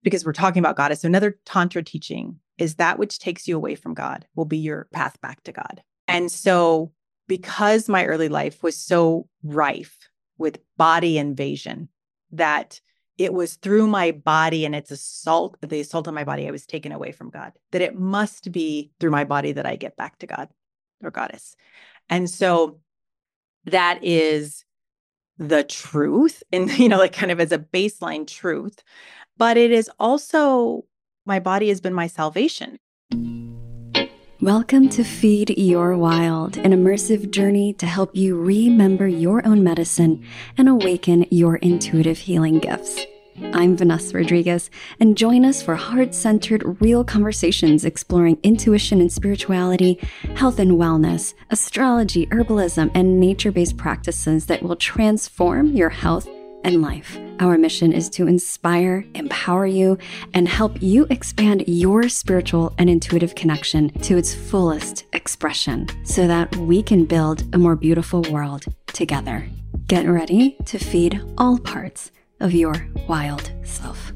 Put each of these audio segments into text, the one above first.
because we're talking about Goddess. So another Tantra teaching is that which takes you away from God will be your path back to God. And so because my early life was so rife with body invasion, that it was through my body and the assault on my body, I was taken away from God, that it must be through my body that I get back to God or Goddess. And so that is the truth, and, like kind of as a baseline truth, but it is also, my body has been my salvation. Welcome to Feed Your Wild, an immersive journey to help you remember your own medicine and awaken your intuitive healing gifts. I'm Vanessa Rodriguez, and join us for heart-centered, real conversations exploring intuition and spirituality, health and wellness, astrology, herbalism, and nature-based practices that will transform your health and life. Our mission is to inspire, empower you, and help you expand your spiritual and intuitive connection to its fullest expression so that we can build a more beautiful world together. Get ready to feed all parts of your wild self.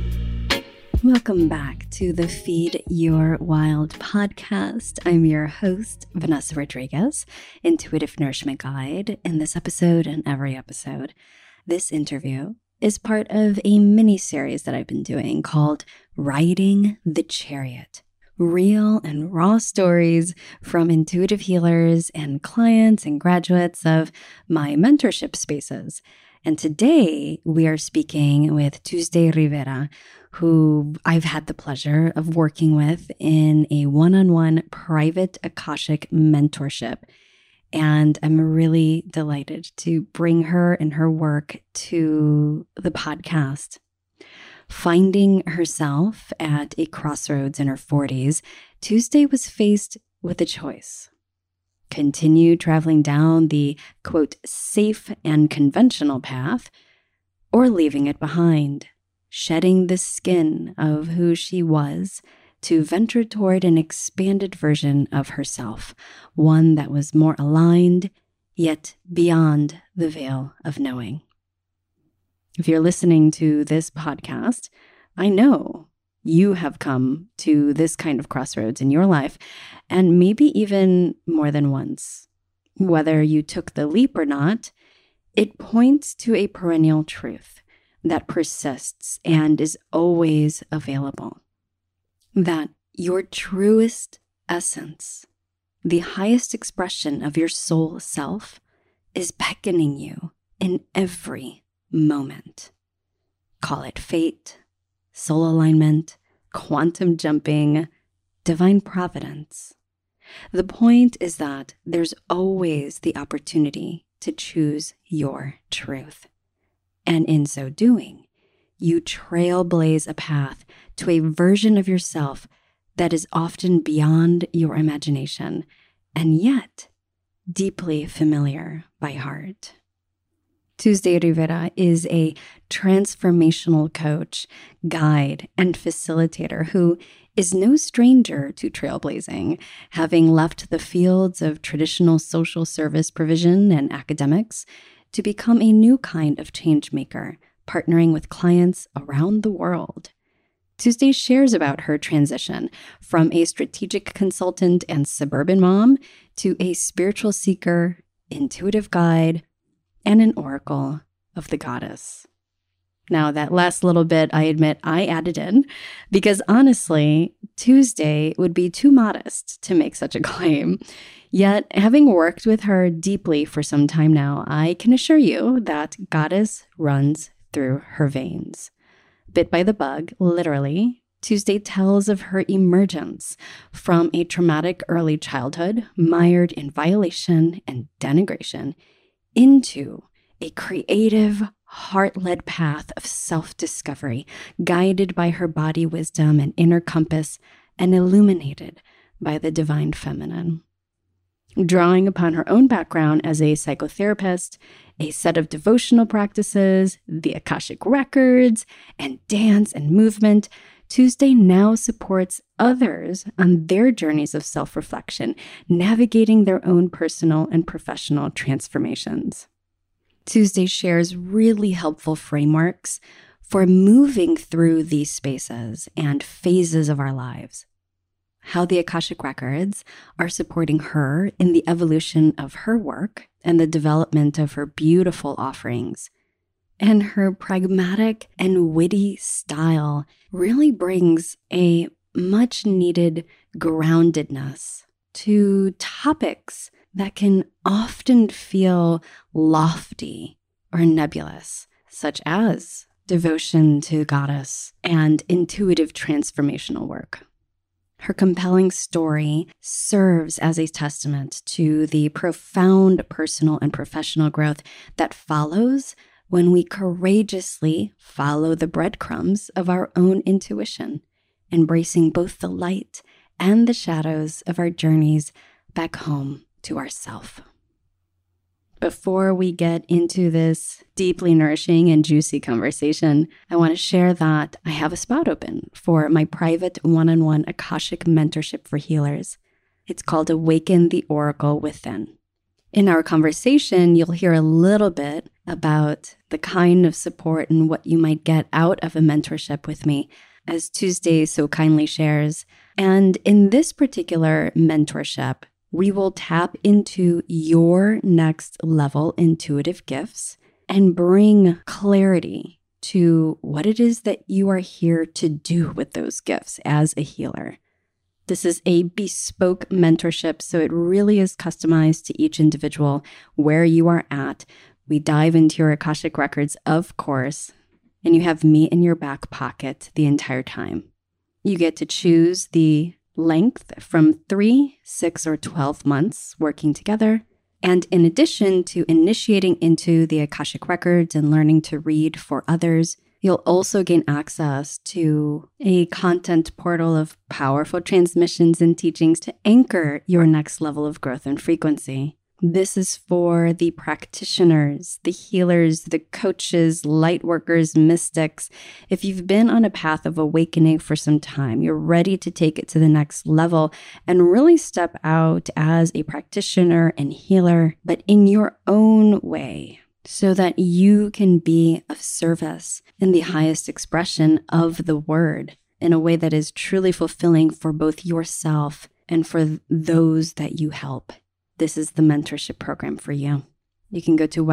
Welcome back to the Feed Your Wild podcast. I'm your host, Vanessa Rodriguez, Intuitive Nourishment Guide. In this episode and every episode, this interview is part of a mini-series that I've been doing called Riding the Chariot. Real and raw stories from intuitive healers and clients and graduates of my mentorship spaces. And today we are speaking with Tuesday Rivera, who I've had the pleasure of working with in a one-on-one private Akashic mentorship. And I'm really delighted to bring her and her work to the podcast. Finding herself at a crossroads in her 40s, Tuesday was faced with a choice. Continue traveling down the, quote, safe and conventional path, or leaving it behind, shedding the skin of who she was to venture toward an expanded version of herself, one that was more aligned, yet beyond the veil of knowing. If you're listening to this podcast, I know you have come to this kind of crossroads in your life, and maybe even more than once. Whether you took the leap or not, it points to a perennial truth that persists and is always available. That your truest essence, the highest expression of your soul self, is beckoning you in every moment. Call it fate, soul alignment, quantum jumping, divine providence. The point is that there's always the opportunity to choose your truth. And in so doing, you trailblaze a path to a version of yourself that is often beyond your imagination and yet deeply familiar by heart. Tuesday Rivera is a transformational coach, guide, and facilitator who is no stranger to trailblazing, having left the fields of traditional social service provision and academics to become a new kind of change maker, partnering with clients around the world. Tuesday shares about her transition from a strategic consultant and suburban mom to a spiritual seeker, intuitive guide, and an oracle of the goddess. Now, that last little bit, I admit I added in because honestly, Tuesday would be too modest to make such a claim. Yet, having worked with her deeply for some time now, I can assure you that goddess runs through her veins. Bit by the bug, literally, Tuesday tells of her emergence from a traumatic early childhood mired in violation and denigration into a creative, heart-led path of self-discovery, guided by her body wisdom and inner compass, and illuminated by the divine feminine. Drawing upon her own background as a psychotherapist, a set of devotional practices, the Akashic records, and dance and movement, Tuesday now supports others on their journeys of self-reflection, navigating their own personal and professional transformations. Tuesday shares really helpful frameworks for moving through these spaces and phases of our lives. How the Akashic Records are supporting her in the evolution of her work and the development of her beautiful offerings. And her pragmatic and witty style really brings a much needed groundedness to topics that can often feel lofty or nebulous, such as devotion to Goddess and intuitive transformational work. Her compelling story serves as a testament to the profound personal and professional growth that follows when we courageously follow the breadcrumbs of our own intuition, embracing both the light and the shadows of our journeys back home to ourself. Before we get into this deeply nourishing and juicy conversation, I want to share that I have a spot open for my private one-on-one Akashic mentorship for healers. It's called Awaken the Oracle Within. In our conversation, you'll hear a little bit about the kind of support and what you might get out of a mentorship with me, as Tuesday so kindly shares. And in this particular mentorship, we will tap into your next level intuitive gifts and bring clarity to what it is that you are here to do with those gifts as a healer. This is a bespoke mentorship, so it really is customized to each individual where you are at. We dive into your Akashic Records, of course, and you have me in your back pocket the entire time. You get to choose the length from 3, 6, or 12 months working together. And in addition to initiating into the Akashic Records and learning to read for others, you'll also gain access to a content portal of powerful transmissions and teachings to anchor your next level of growth and frequency. This is for the practitioners, the healers, the coaches, light workers, mystics. If you've been on a path of awakening for some time, you're ready to take it to the next level and really step out as a practitioner and healer, but in your own way, so that you can be of service in the highest expression of the word in a way that is truly fulfilling for both yourself and for those that you help. This is the mentorship program for you. You can go to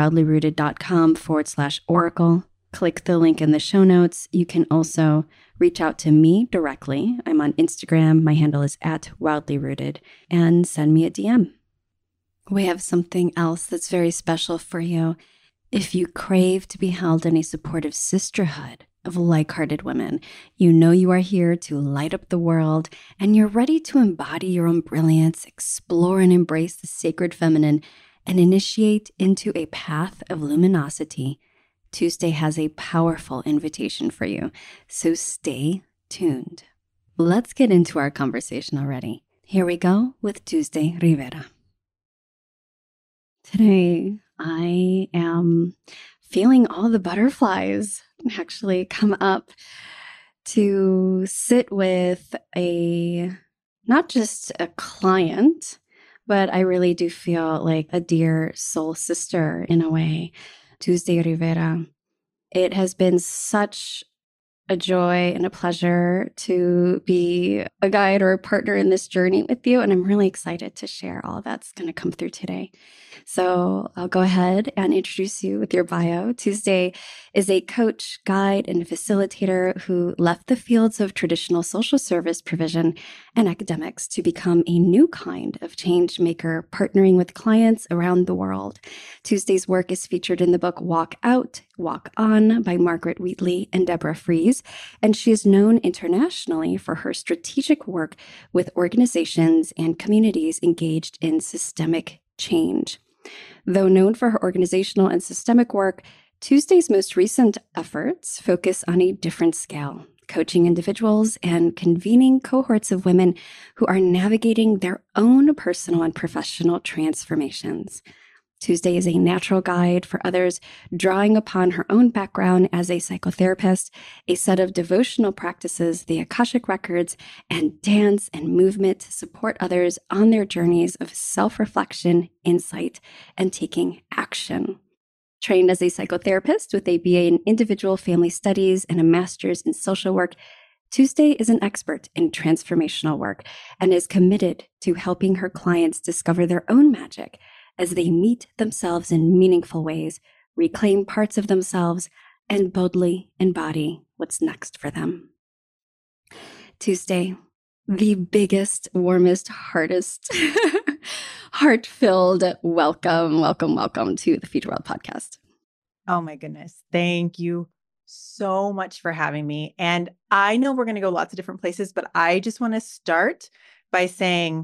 wildlyrooted.com/oracle, click the link in the show notes. You can also reach out to me directly. I'm on Instagram. My handle is @wildlyrooted, and send me a DM. We have something else that's very special for you. If you crave to be held in a supportive sisterhood of like-hearted women, you know you are here to light up the world, and you're ready to embody your own brilliance, explore and embrace the sacred feminine, and initiate into a path of luminosity. Tuesday has a powerful invitation for you, so stay tuned. Let's get into our conversation already. Here we go with Tuesday Rivera. Today, I am feeling all the butterflies actually come up to sit with not just a client, but I really do feel like a dear soul sister in a way, Tuesday Rivera. It has been such a joy and a pleasure to be a guide or a partner in this journey with you. And I'm really excited to share all that's going to come through today. So I'll go ahead and introduce you with your bio. Tuesday is a coach, guide, and facilitator who left the fields of traditional social service provision and academics to become a new kind of change maker, partnering with clients around the world. Tuesday's work is featured in the book Walk Out, Walk On by Margaret Wheatley and Deborah Fries, and she is known internationally for her strategic work with organizations and communities engaged in systemic change. Though known for her organizational and systemic work, Tuesday's most recent efforts focus on a different scale, coaching individuals and convening cohorts of women who are navigating their own personal and professional transformations. Tuesday is a natural guide for others, drawing upon her own background as a psychotherapist, a set of devotional practices, the Akashic Records, and dance and movement to support others on their journeys of self-reflection, insight, and taking action. Trained as a psychotherapist with a BA in individual family studies and a master's in social work, Tuesday is an expert in transformational work and is committed to helping her clients discover their own magic as they meet themselves in meaningful ways, reclaim parts of themselves, and boldly embody what's next for them. Tuesday, the biggest, warmest, hardest, heart-filled welcome to the Future World podcast. Oh my goodness. Thank you so much for having me. And I know we're going to go lots of different places, but I just want to start by saying,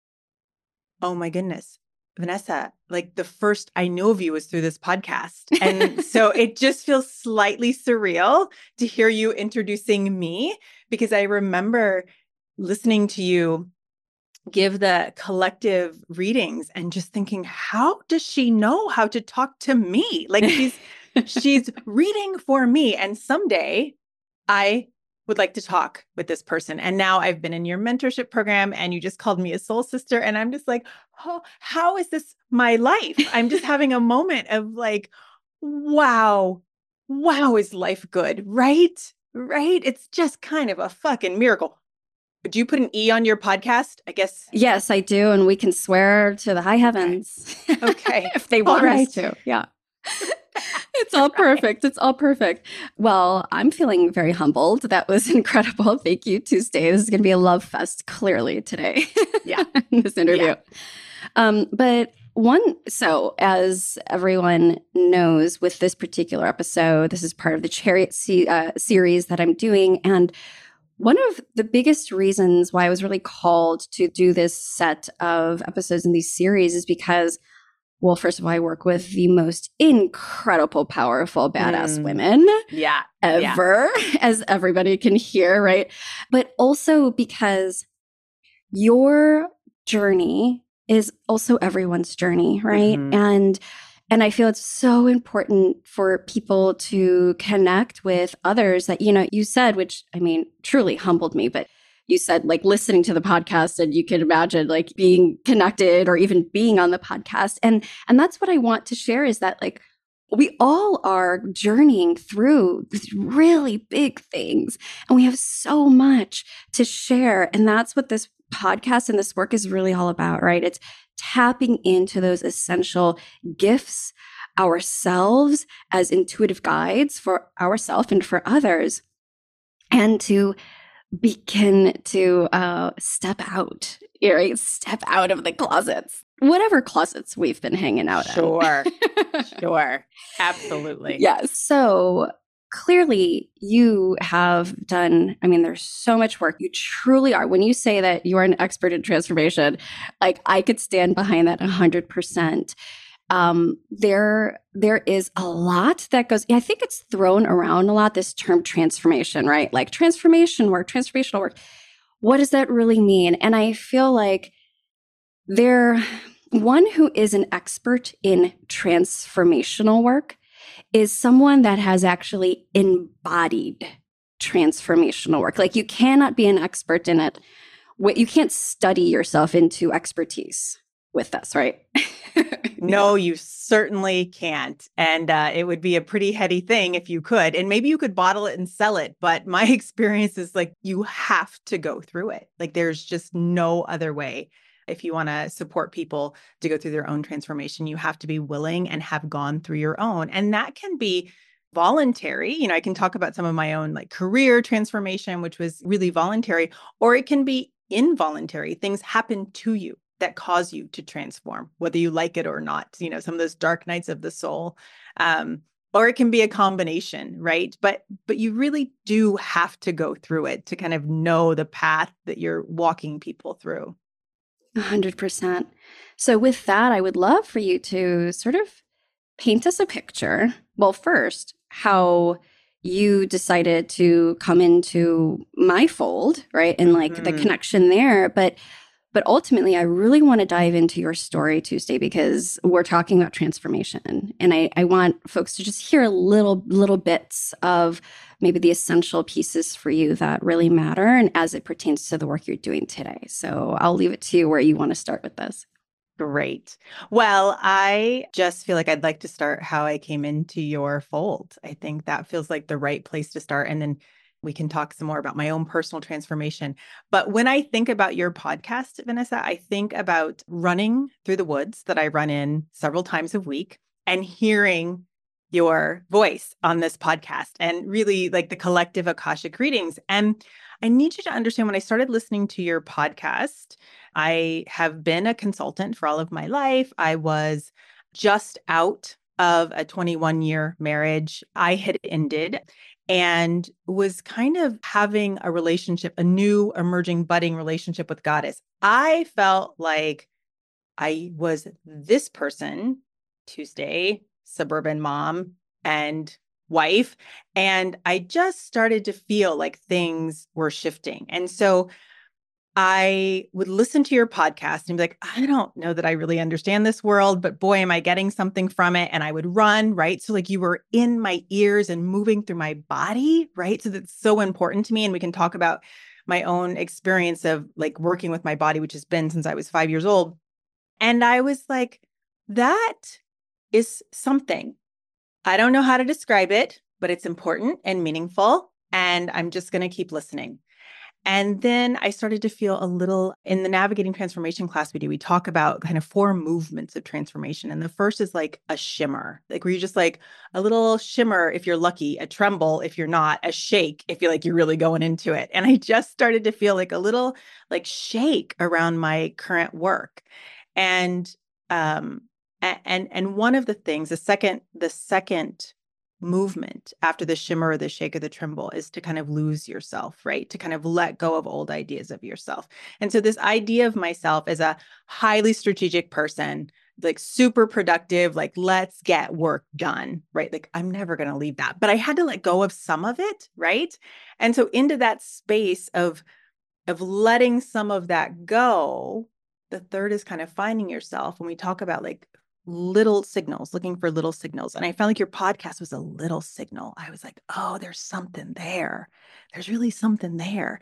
oh my goodness, Vanessa, like the first I knew of you was through this podcast. And so it just feels slightly surreal to hear you introducing me, because I remember listening to you give the collective readings and just thinking, how does she know how to talk to me? Like she's reading for me. And someday I would like to talk with this person. And now I've been in your mentorship program and you just called me a soul sister. And I'm just like, oh, how is this my life? I'm just having a moment of like, wow, is life good? Right? It's just kind of a fucking miracle. Do you put an E on your podcast? I guess. Yes, I do. And we can swear to the high heavens. Okay. If they want us to. Yeah. It's all perfect. It's all perfect. Well, I'm feeling very humbled. That was incredible. Thank you, Tuesday. This is going to be a love fest, clearly, today. Yeah. In this interview. Yeah. So as everyone knows, with this particular episode, this is part of the Chariot series that I'm doing. And one of the biggest reasons why I was really called to do this set of episodes in these series is because, well, first of all, I work with the most incredible, powerful, badass women ever, as everybody can hear, right? But also because your journey is also everyone's journey, right? Mm-hmm. And I feel it's so important for people to connect with others that, you said, which I mean, truly humbled me, but you said like listening to the podcast and you can imagine like being connected or even being on the podcast. And that's what I want to share is that like, we all are journeying through these really big things and we have so much to share. And that's what this podcast and this work is really all about, right? It's tapping into those essential gifts ourselves as intuitive guides for ourselves and for others, and to begin to step out, right? Step out of the closets, whatever closets we've been hanging out in. Sure. Absolutely. Yes. So clearly you have done, I mean, there's so much work. You truly are. When you say that you are an expert in transformation, like I could stand behind that 100%. There is a lot that goes, I think it's thrown around a lot, this term transformation, right? Like transformational work. What does that really mean? And I feel like one who is an expert in transformational work is someone that has actually embodied transformational work. Like you cannot be an expert in it. You can't study yourself into expertise with this, right? No, you certainly can't. And it would be a pretty heady thing if you could. And maybe you could bottle it and sell it. But my experience is like, you have to go through it. Like there's just no other way. If you want to support people to go through their own transformation, you have to be willing and have gone through your own. And that can be voluntary. I can talk about some of my own like career transformation, which was really voluntary, or it can be involuntary. Things happen to you that cause you to transform, whether you like it or not, some of those dark nights of the soul. Or it can be a combination, right? But you really do have to go through it to kind of know the path that you're walking people through. 100%. So with that, I would love for you to sort of paint us a picture. Well, first, how you decided to come into my fold, right? And like the connection there. But ultimately, I really want to dive into your story, Tuesday, because we're talking about transformation. And I want folks to just hear little bits of maybe the essential pieces for you that really matter and as it pertains to the work you're doing today. So I'll leave it to you where you want to start with this. Great. Well, I just feel like I'd like to start how I came into your fold. I think that feels like the right place to start. And then we can talk some more about my own personal transformation. But when I think about your podcast, Vanessa, I think about running through the woods that I run in several times a week and hearing your voice on this podcast and really like the collective Akashic readings. And I need you to understand when I started listening to your podcast, I have been a consultant for all of my life. I was just out of a 21-year marriage. I had ended and was kind of having a relationship, a new emerging, budding relationship with Goddess. I felt like I was this person, Tuesday, suburban mom and wife. And I just started to feel like things were shifting. And so I would listen to your podcast and be like, I don't know that I really understand this world, but boy, am I getting something from it. And I would run, right? So like you were in my ears and moving through my body, right? So that's so important to me. And we can talk about my own experience of like working with my body, which has been since I was 5 years old. And I was like, that is something. I don't know how to describe it, but it's important and meaningful. And I'm just going to keep listening. And then I started to feel a little in the navigating transformation class we do, we talk about kind of 4 movements of transformation. And the first is like a shimmer, like where you just like a little shimmer if you're lucky, a tremble if you're not, a shake if you're like you're really going into it. And I just started to feel like a little like shake around my current work. And and one of the things, the second movement after the shimmer or the shake or the tremble is to kind of lose yourself, right? To kind of let go of old ideas of yourself. And so this idea of myself as a highly strategic person, like super productive, like let's get work done, right? Like I'm never going to leave that, but I had to let go of some of it, right? And so into that space of letting some of that go, the third is kind of finding yourself when we talk about like little signals, looking for little signals. And I found like your podcast was a little signal. I was like, oh, there's something there. There's really something there.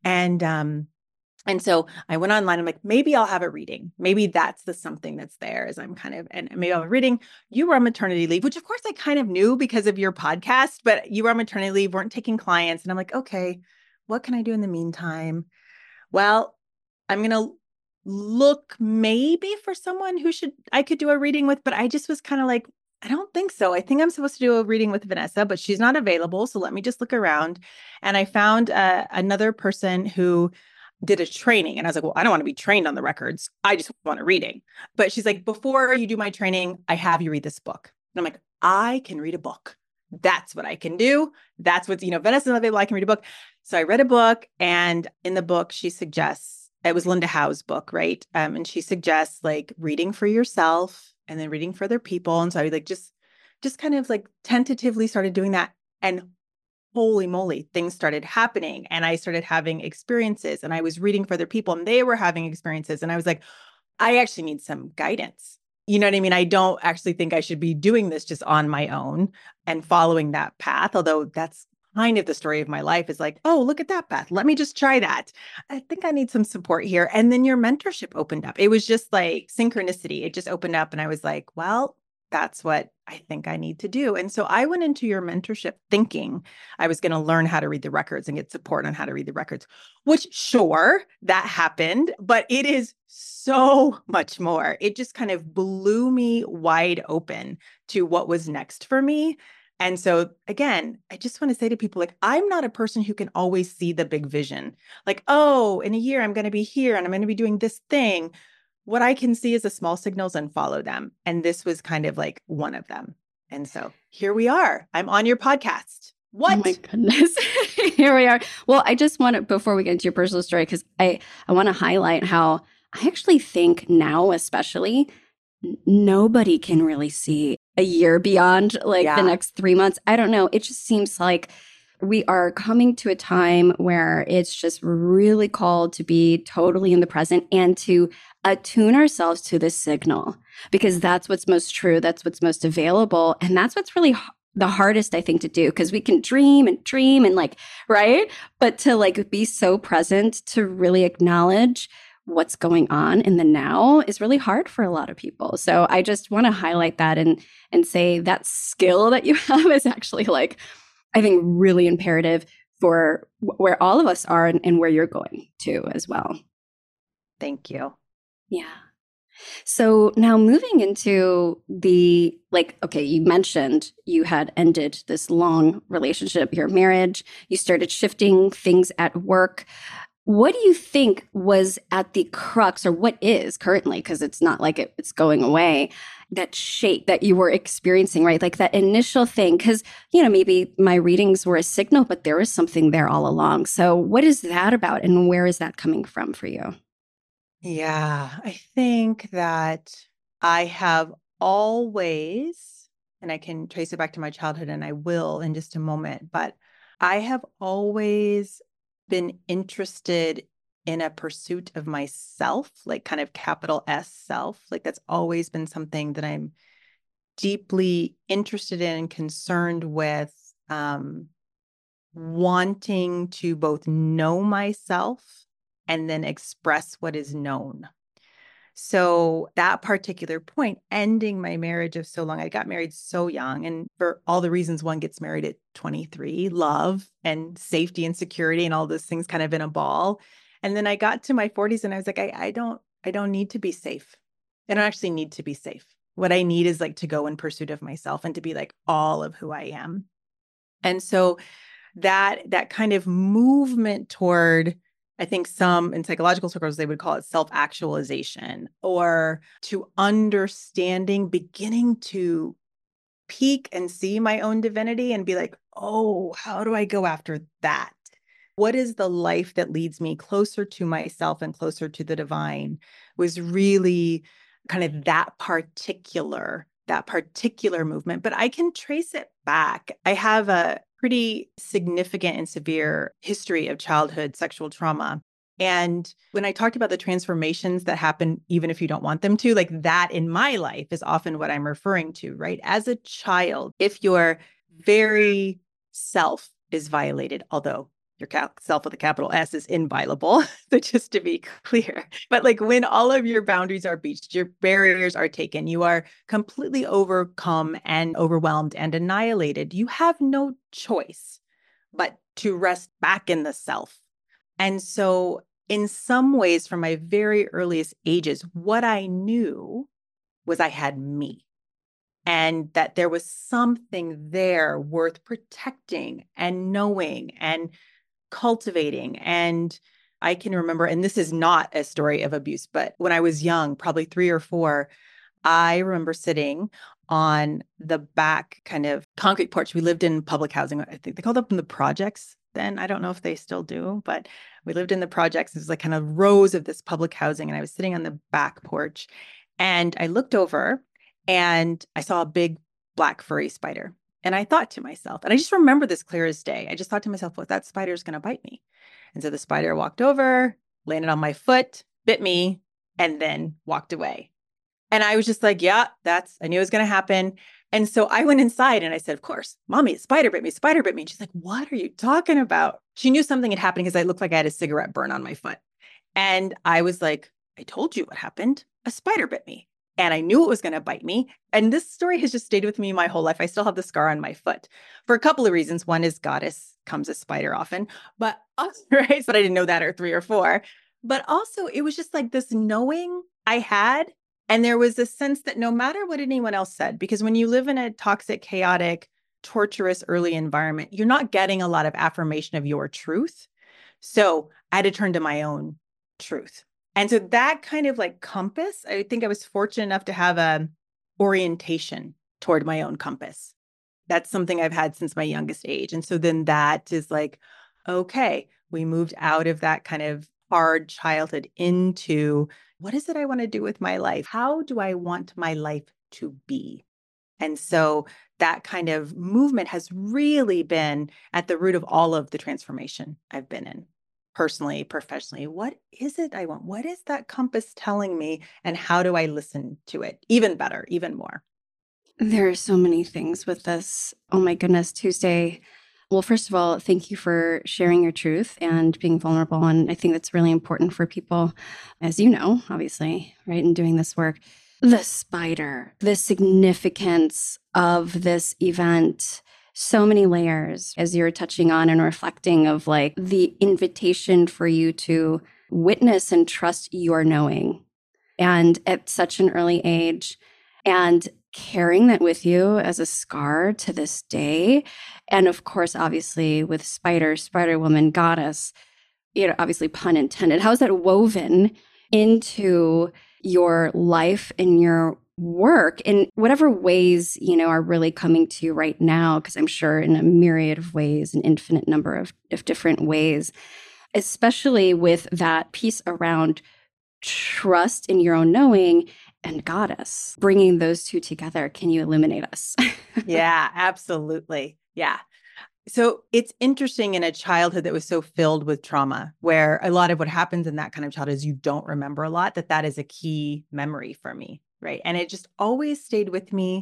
And so I went online. I'm like, maybe I'll have a reading. Maybe that's the something that's there as I'm kind of, and maybe I'll have a reading. You were on maternity leave, which of course I kind of knew because of your podcast, but you were on maternity leave, weren't taking clients. And I'm like, okay, what can I do in the meantime? Well, I'm going to look maybe for someone who I could do a reading with, but I just was kind of like, I don't think so. I think I'm supposed to do a reading with Vanessa, but she's not available. So let me just look around. And I found another person who did a training. And I was like, well, I don't want to be trained on the records. I just want a reading. But she's like, before you do my training, I have you read this book. And I'm like, I can read a book. That's what I can do. That's what, Vanessa's not available. I can read a book. So I read a book, and in the book, she suggests, it was Linda Howe's book, right? And she suggests like reading for yourself and then reading for other people. And so I like just kind of like tentatively started doing that. And holy moly, things started happening. And I started having experiences, and I was reading for other people and they were having experiences. And I was like, I actually need some guidance. You know what I mean? I don't actually think I should be doing this just on my own and following that path, although that's kind of the story of my life is like, oh, look at that path. Let me just try that. I think I need some support here. And then your mentorship opened up. It was just like synchronicity. It just opened up and I was like, well, that's what I think I need to do. And so I went into your mentorship thinking I was going to learn how to read the records and get support on how to read the records, which sure, that happened, but it is so much more. It just kind of blew me wide open to what was next for me. And so again, I just want to say to people, like, I'm not a person who can always see the big vision. Like, oh, in a year, I'm going to be here and I'm going to be doing this thing. What I can see is the small signals and follow them. And this was kind of like one of them. And so here we are. I'm on your podcast. What? Oh my goodness. Here we are. Well, I just want to, before we get into your personal story, because I want to highlight how I actually think now, especially, nobody can really see a year beyond the next 3 months. I don't know. It just seems like we are coming to a time where it's just really called to be totally in the present and to attune ourselves to the signal, because that's what's most true. That's what's most available. And that's what's really the hardest, I think, to do, because we can dream and right? But to be so present, to really acknowledge what's going on in the now is really hard for a lot of people. So I just want to highlight that and say that skill that you have is actually like, I think, really imperative for where all of us are and where you're going to as well. Thank you. Yeah. So now moving into the, like, okay, you mentioned you had ended this long relationship, your marriage, you started shifting things at work. What do you think was at the crux, or what is currently, because it's not like it's going away, that shape that you were experiencing, right? Like that initial thing, because, maybe my readings were a signal, but there was something there all along. So what is that about, and where is that coming from for you? Yeah, I think that I have always, and I can trace it back to my childhood, and I will in just a moment, but I have always been interested in a pursuit of myself, like kind of capital S self. Like that's always been something that I'm deeply interested in and concerned with, wanting to both know myself and then express what is known. So that particular point, ending my marriage of so long, I got married so young, and for all the reasons one gets married at 23, love and safety and security and all those things kind of in a ball. And then I got to my 40s and I was like, I don't need to be safe. I don't actually need to be safe. What I need is like to go in pursuit of myself and to be like all of who I am. And so that kind of movement toward, I think some in psychological circles, they would call it self-actualization, or to understanding, beginning to peek and see my own divinity and be like, oh, how do I go after that? What is the life that leads me closer to myself and closer to the divine, was really kind of that particular movement. But I can trace it back. I have a pretty significant and severe history of childhood sexual trauma. And when I talked about the transformations that happen, even if you don't want them to, like that in my life is often what I'm referring to, right? As a child, if your very self is violated, although your self with a capital S is inviolable, so just to be clear. But like when all of your boundaries are breached, your barriers are taken, you are completely overcome and overwhelmed and annihilated, you have no choice but to rest back in the self. And so, in some ways, from my very earliest ages, what I knew was I had me, and that there was something there worth protecting and knowing and cultivating. And I can remember, and this is not a story of abuse, but when I was young, probably 3 or 4, I remember sitting on the back kind of concrete porch. We lived in public housing. I think they called them the projects then. I don't know if they still do, but we lived in the projects. It was like kind of rows of this public housing. And I was sitting on the back porch and I looked over and I saw a big black furry spider. And I thought to myself, and I just remember this clear as day. I just thought to myself, well, that spider is going to bite me. And so the spider walked over, landed on my foot, bit me, and then walked away. And I was just like, yeah, I knew it was going to happen. And so I went inside and I said, of course, mommy, spider bit me, spider bit me. And she's like, what are you talking about? She knew something had happened because I looked like I had a cigarette burn on my foot. And I was like, I told you what happened. A spider bit me. And I knew it was going to bite me. And this story has just stayed with me my whole life. I still have the scar on my foot for a couple of reasons. One is goddess comes a spider often, but also, right. But I didn't know that, or 3 or 4. But also, it was just like this knowing I had. And there was a sense that no matter what anyone else said, because when you live in a toxic, chaotic, torturous early environment, you're not getting a lot of affirmation of your truth. So I had to turn to my own truth. And so that kind of like compass, I think I was fortunate enough to have a orientation toward my own compass. That's something I've had since my youngest age. And so then that is like, okay, we moved out of that kind of hard childhood into, what is it I want to do with my life? How do I want my life to be? And so that kind of movement has really been at the root of all of the transformation I've been in, personally, professionally. What is it I want? What is that compass telling me? And how do I listen to it even better, even more? There are so many things with this. Oh my goodness, Tuesday. Well, first of all, thank you for sharing your truth and being vulnerable. And I think that's really important for people, as you know, obviously, right, in doing this work. The spider, the significance of this event, so many layers as you're touching on and reflecting of like the invitation for you to witness and trust your knowing. And at such an early age, and carrying that with you as a scar to this day. And of course, obviously, with Spider Woman, goddess, obviously, pun intended. How is that woven into your life and your work in whatever ways, are really coming to you right now? Because I'm sure in a myriad of ways, an infinite number of different ways, especially with that piece around trust in your own knowing and goddess, bringing those two together. Can you illuminate us? Yeah, absolutely. Yeah. So it's interesting in a childhood that was so filled with trauma, where a lot of what happens in that kind of childhood is you don't remember a lot, that is a key memory for me. Right. And it just always stayed with me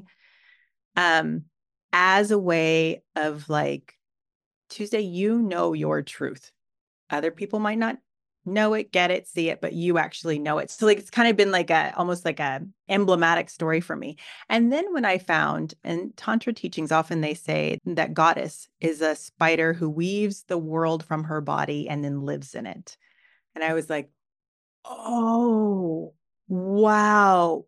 as a way of like, Tuesday, your truth. Other people might not know it, get it, see it, but you actually know it. So like it's kind of been like almost like a emblematic story for me. And then when I found, and Tantra teachings, often they say that goddess is a spider who weaves the world from her body and then lives in it. And I was like, oh, wow.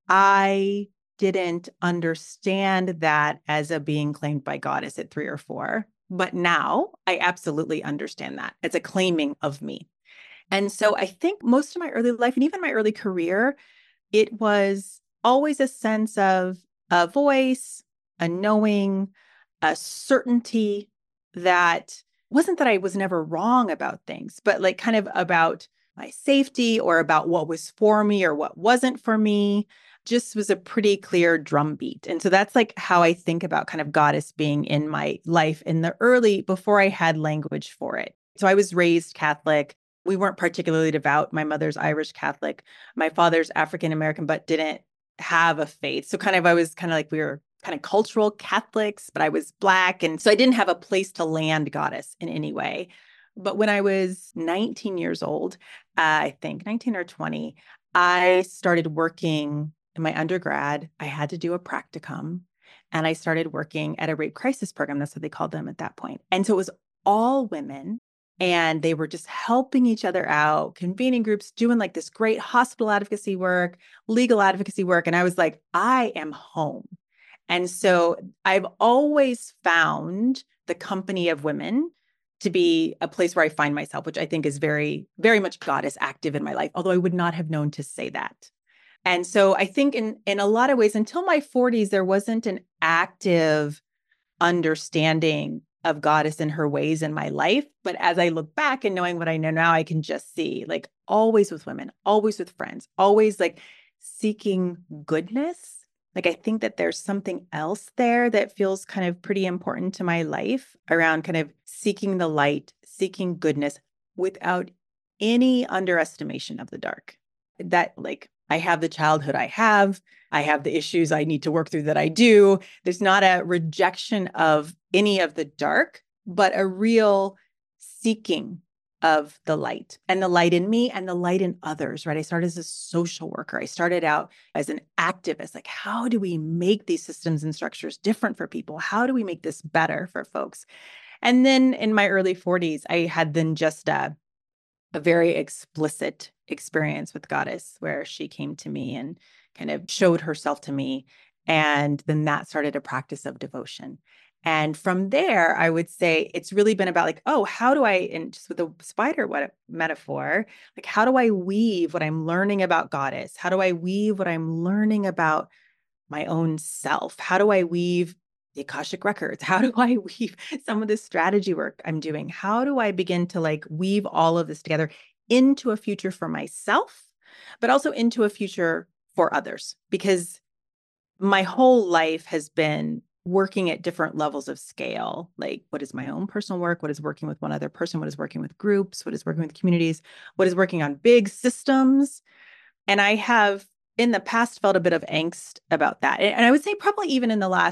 I didn't understand that as a being claimed by goddess at 3 or 4. But now I absolutely understand that. It's a claiming of me. And so I think most of my early life and even my early career, it was always a sense of a voice, a knowing, a certainty that wasn't that I was never wrong about things, but like kind of about my safety or about what was for me or what wasn't for me. Just was a pretty clear drumbeat. And so that's like how I think about kind of goddess being in my life in the early, before I had language for it. So I was raised Catholic. We weren't particularly devout. My mother's Irish Catholic. My father's African American, but didn't have a faith. So I was kind of like, we were kind of cultural Catholics, but I was Black. And so I didn't have a place to land goddess in any way. But when I was 19 years old, I think 19 or 20, I started working in my undergrad. I had to do a practicum and I started working at a rape crisis program. That's what they called them at that point. And so it was all women. And they were just helping each other out, convening groups, doing like this great hospital advocacy work, legal advocacy work. And I was like, I am home. And so I've always found the company of women to be a place where I find myself, which I think is very, very much goddess active in my life, although I would not have known to say that. And so I think in a lot of ways, until my 40s, there wasn't an active understanding of goddess and her ways in my life. But as I look back and knowing what I know now, I can just see like always with women, always with friends, always like seeking goodness. Like I think that there's something else there that feels kind of pretty important to my life around kind of seeking the light, seeking goodness without any underestimation of the dark. That like I have the childhood I have the issues I need to work through that I do. There's not a rejection of any of the dark, but a real seeking of the light and the light in me and the light in others, right? I started as a social worker. I started out as an activist. Like, how do we make these systems and structures different for people? How do we make this better for folks? And then in my early 40s, I had then just a very explicit experience with goddess where she came to me and kind of showed herself to me. And then that started a practice of devotion. And from there, I would say it's really been about like, oh, how do I, and just with the spider metaphor, like, how do I weave what I'm learning about goddess? How do I weave what I'm learning about my own self? How do I weave the Akashic records? How do I weave some of this strategy work I'm doing? How do I begin to like weave all of this together into a future for myself, but also into a future for others? Because my whole life has been working at different levels of scale. Like, what is my own personal work? What is working with one other person? What is working with groups? What is working with communities? What is working on big systems? And I have in the past felt a bit of angst about that. And I would say probably even in the last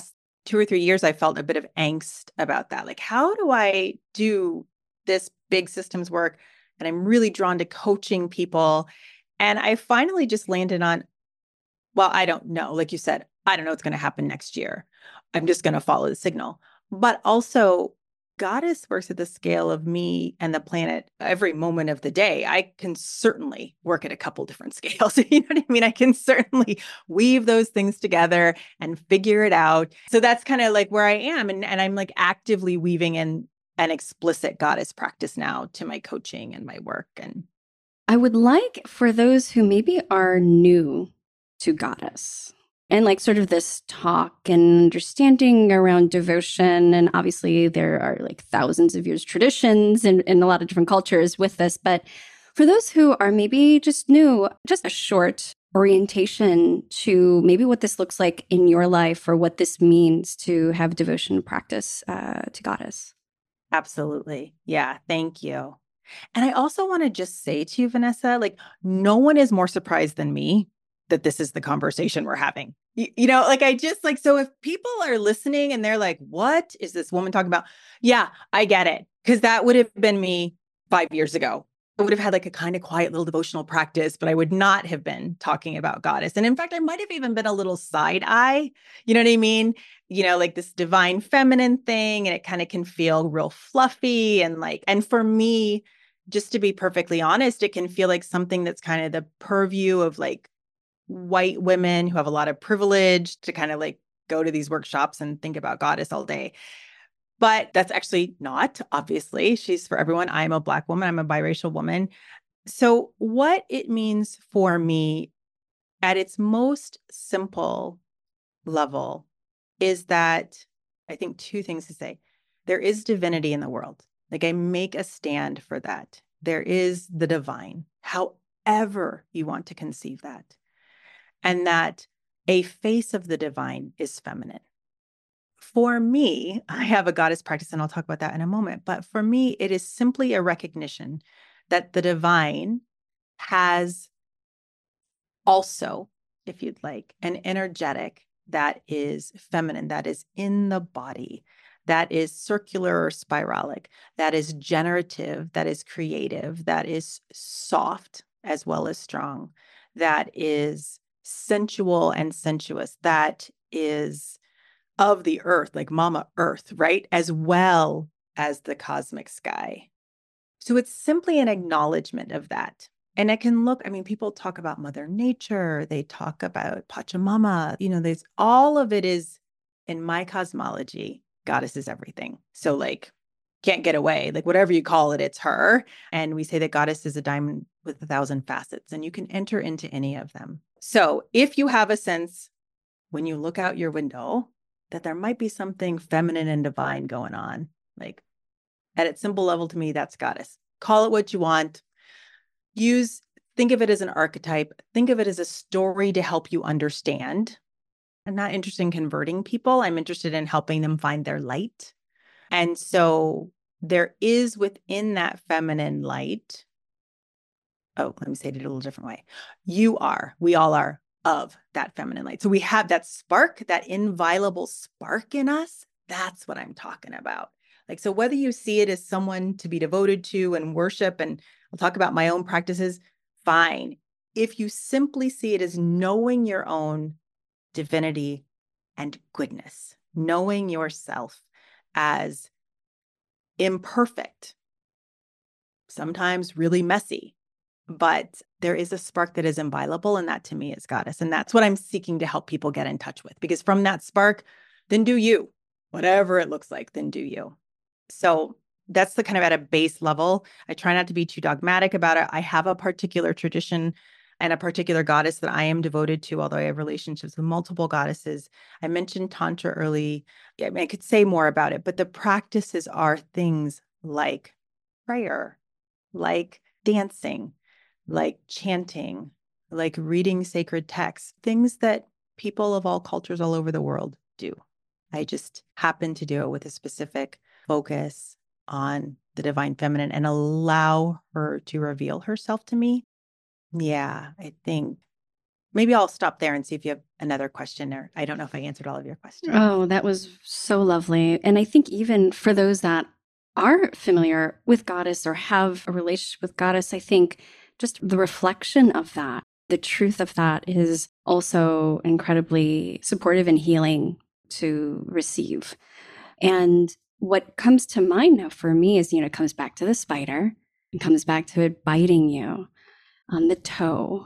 2 or 3 years, I felt a bit of angst about that. Like, how do I do this big systems work? And I'm really drawn to coaching people. And I finally just landed on, well, I don't know. Like you said, I don't know what's going to happen next year. I'm just going to follow the signal. But also, Goddess works at the scale of me and the planet every moment of the day. I can certainly work at a couple different scales. You know what I mean? I can certainly weave those things together and figure it out. So that's kind of like where I am. And I'm like actively weaving in an explicit goddess practice now to my coaching and my work. And I would like for those who maybe are new to Goddess and like sort of this talk and understanding around devotion. And obviously, there are like thousands of years traditions in a lot of different cultures with this. But for those who are maybe just new, just a short orientation to maybe what this looks like in your life or what this means to have devotion practice to Goddess. absolutely. Yeah. Thank you. And I also want to just say to you, Vanessa, like, no one is more surprised than me that this is the conversation we're having. Like, I just like, so if people are listening and they're like, what is this woman talking about? Yeah, I get it. Cause that would have been me 5 years ago. I would have had like a kind of quiet little devotional practice, but I would not have been talking about goddess. And in fact, I might have even been a little side eye. You know what I mean? Like this divine feminine thing. And it kind of can feel real fluffy. And for me, just to be perfectly honest, it can feel like something that's kind of the purview of like white women who have a lot of privilege to kind of like go to these workshops and think about goddess all day. But that's actually not, obviously. She's for everyone. I'm a Black woman. I'm a biracial woman. So, what it means for me at its most simple level is that I think two things to say. There is divinity in the world. Like, I make a stand for that. There is the divine, however you want to conceive that. And that a face of the divine is feminine. For me, I have a goddess practice, and I'll talk about that in a moment. But for me, it is simply a recognition that the divine has also, if you'd like, an energetic that is feminine, that is in the body, that is circular or spiralic, that is generative, that is creative, that is soft as well as strong, that is sensual and sensuous, that is of the earth, like Mama Earth, right? As well as the cosmic sky. So it's simply an acknowledgement of that. And it can look, I mean, people talk about Mother Nature, they talk about Pachamama, there's all of it is in my cosmology, goddess is everything. So, like, can't get away, like, whatever you call it, it's her. And we say that goddess is a diamond with 1,000 facets, and you can enter into any of them. So, if you have a sense when you look out your window that there might be something feminine and divine going on, like, at its simple level, to me, that's goddess. Call it what you want. Think of it as an archetype. Think of it as a story to help you understand. I'm not interested in converting people. I'm interested in helping them find their light. And so there is within that feminine light. Oh, let me say it a little different way. We all are of that feminine light. So we have that spark, that inviolable spark in us. That's what I'm talking about. Like, so whether you see it as someone to be devoted to and worship, and I'll talk about my own practices, fine. If you simply see it as knowing your own divinity and goodness, knowing yourself as imperfect, sometimes really messy, but there is a spark that is inviolable, and that to me is goddess. And that's what I'm seeking to help people get in touch with, because from that spark, then do you, whatever it looks like, then do you. So that's the kind of at a base level. I try not to be too dogmatic about it. I have a particular tradition and a particular goddess that I am devoted to, although I have relationships with multiple goddesses. I mentioned Tantra early. I mean, I could say more about it, but the practices are things like prayer, like dancing, like chanting, like reading sacred texts, things that people of all cultures all over the world do. I just happen to do it with a specific focus on the divine feminine and allow her to reveal herself to me. Yeah, I think maybe I'll stop there and see if you have another question, or I don't know if I answered all of your questions. Oh, that was so lovely. And I think even for those that are familiar with Goddess or have a relationship with Goddess, I think just the reflection of that, the truth of that is also incredibly supportive and healing to receive. And what comes to mind now for me is, it comes back to the spider. It comes back to it biting you on the toe,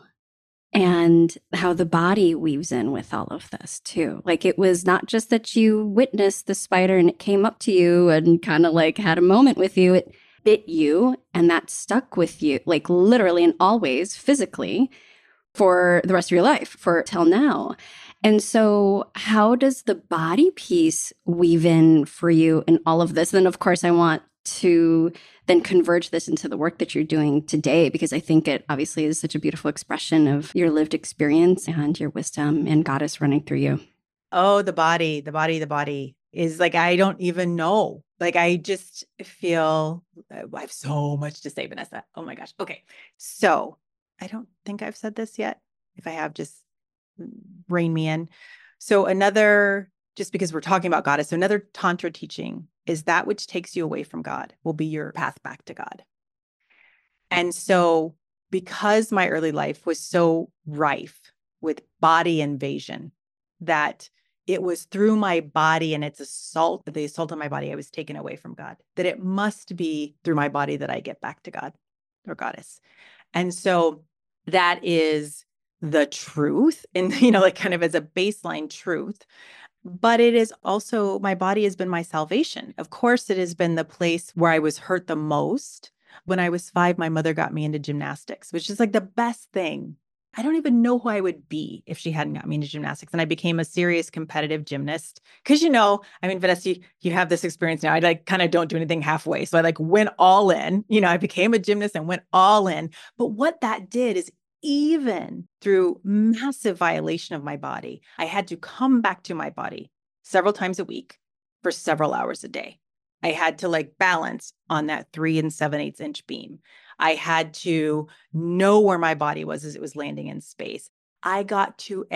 and how the body weaves in with all of this too. Like, it was not just that you witnessed the spider and it came up to you and kind of like had a moment with you. It bit you, and that stuck with you, like literally and always physically, for the rest of your life, for till now. And so how does the body piece weave in for you in all of this? And then, of course, I want to then converge this into the work that you're doing today, because I think it obviously is such a beautiful expression of your lived experience and your wisdom and Goddess running through you. Oh, the body is like, I don't even know. Like, I just feel I have so much to say, Vanessa. Oh my gosh. Okay. So I don't think I've said this yet. If I have, just rein me in. So just because we're talking about Goddess, so another Tantra teaching is that which takes you away from God will be your path back to God. And so because my early life was so rife with body invasion, that it was through my body and the assault on my body, I was taken away from God, that it must be through my body that I get back to God or Goddess. And so that is the truth, and, like kind of as a baseline truth. But it is also, my body has been my salvation. Of course, it has been the place where I was hurt the most. When I was 5, my mother got me into gymnastics, which is like the best thing. I don't even know who I would be if she hadn't got me into gymnastics. And I became a serious competitive gymnast. Because, Vanessa, you have this experience now. I like kind of don't do anything halfway. So I like went all in. I became a gymnast and went all in. But what that did is, even through massive violation of my body, I had to come back to my body several times a week for several hours a day. I had to like balance on that 3 7/8 inch beam. I had to know where my body was as it was landing in space. I got to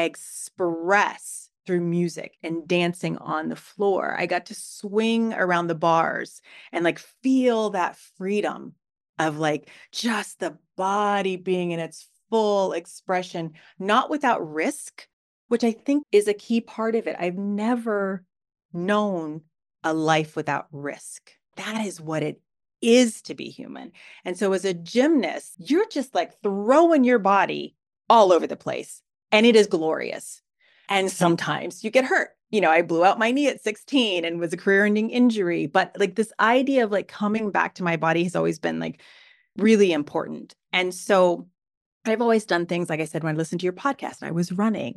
express through music and dancing on the floor. I got to swing around the bars and like feel that freedom of like just the body being in its full expression, not without risk, which I think is a key part of it. I've never known a life without risk. That is what it is to be human. And so as a gymnast, you're just like throwing your body all over the place, and it is glorious. And sometimes you get hurt. I blew out my knee at 16 and was a career-ending injury. But like this idea of like coming back to my body has always been like really important. And so I've always done things, like I said, when I listened to your podcast, I was running,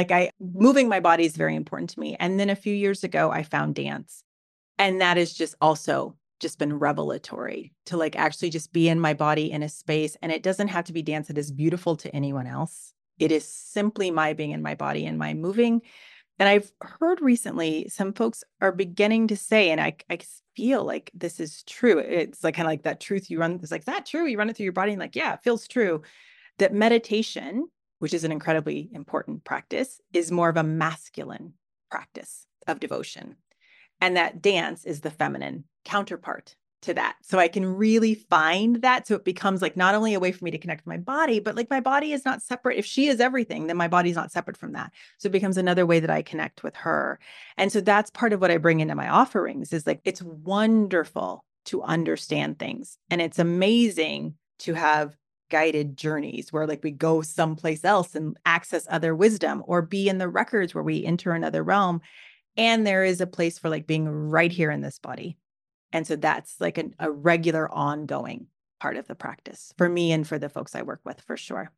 moving my body is very important to me. And then a few years ago, I found dance. And that has just also just been revelatory to like actually just be in my body in a space. And it doesn't have to be dance that is beautiful to anyone else. It is simply my being in my body and my moving. And I've heard recently some folks are beginning to say, and I feel like this is true. It's like kind of like that truth you run. It's like, is that true? You run it through your body and like, yeah, it feels true. That meditation, which is an incredibly important practice, is more of a masculine practice of devotion. And that dance is the feminine counterpart to that. So I can really find that. So it becomes like not only a way for me to connect with my body, but like my body is not separate. If she is everything, then my body's not separate from that. So it becomes another way that I connect with her. And so that's part of what I bring into my offerings is like, it's wonderful to understand things. And it's amazing to have guided journeys where like we go someplace else and access other wisdom, or be in the records where we enter another realm. And there is a place for like being right here in this body. And so that's like a regular ongoing part of the practice for me and for the folks I work with, for sure.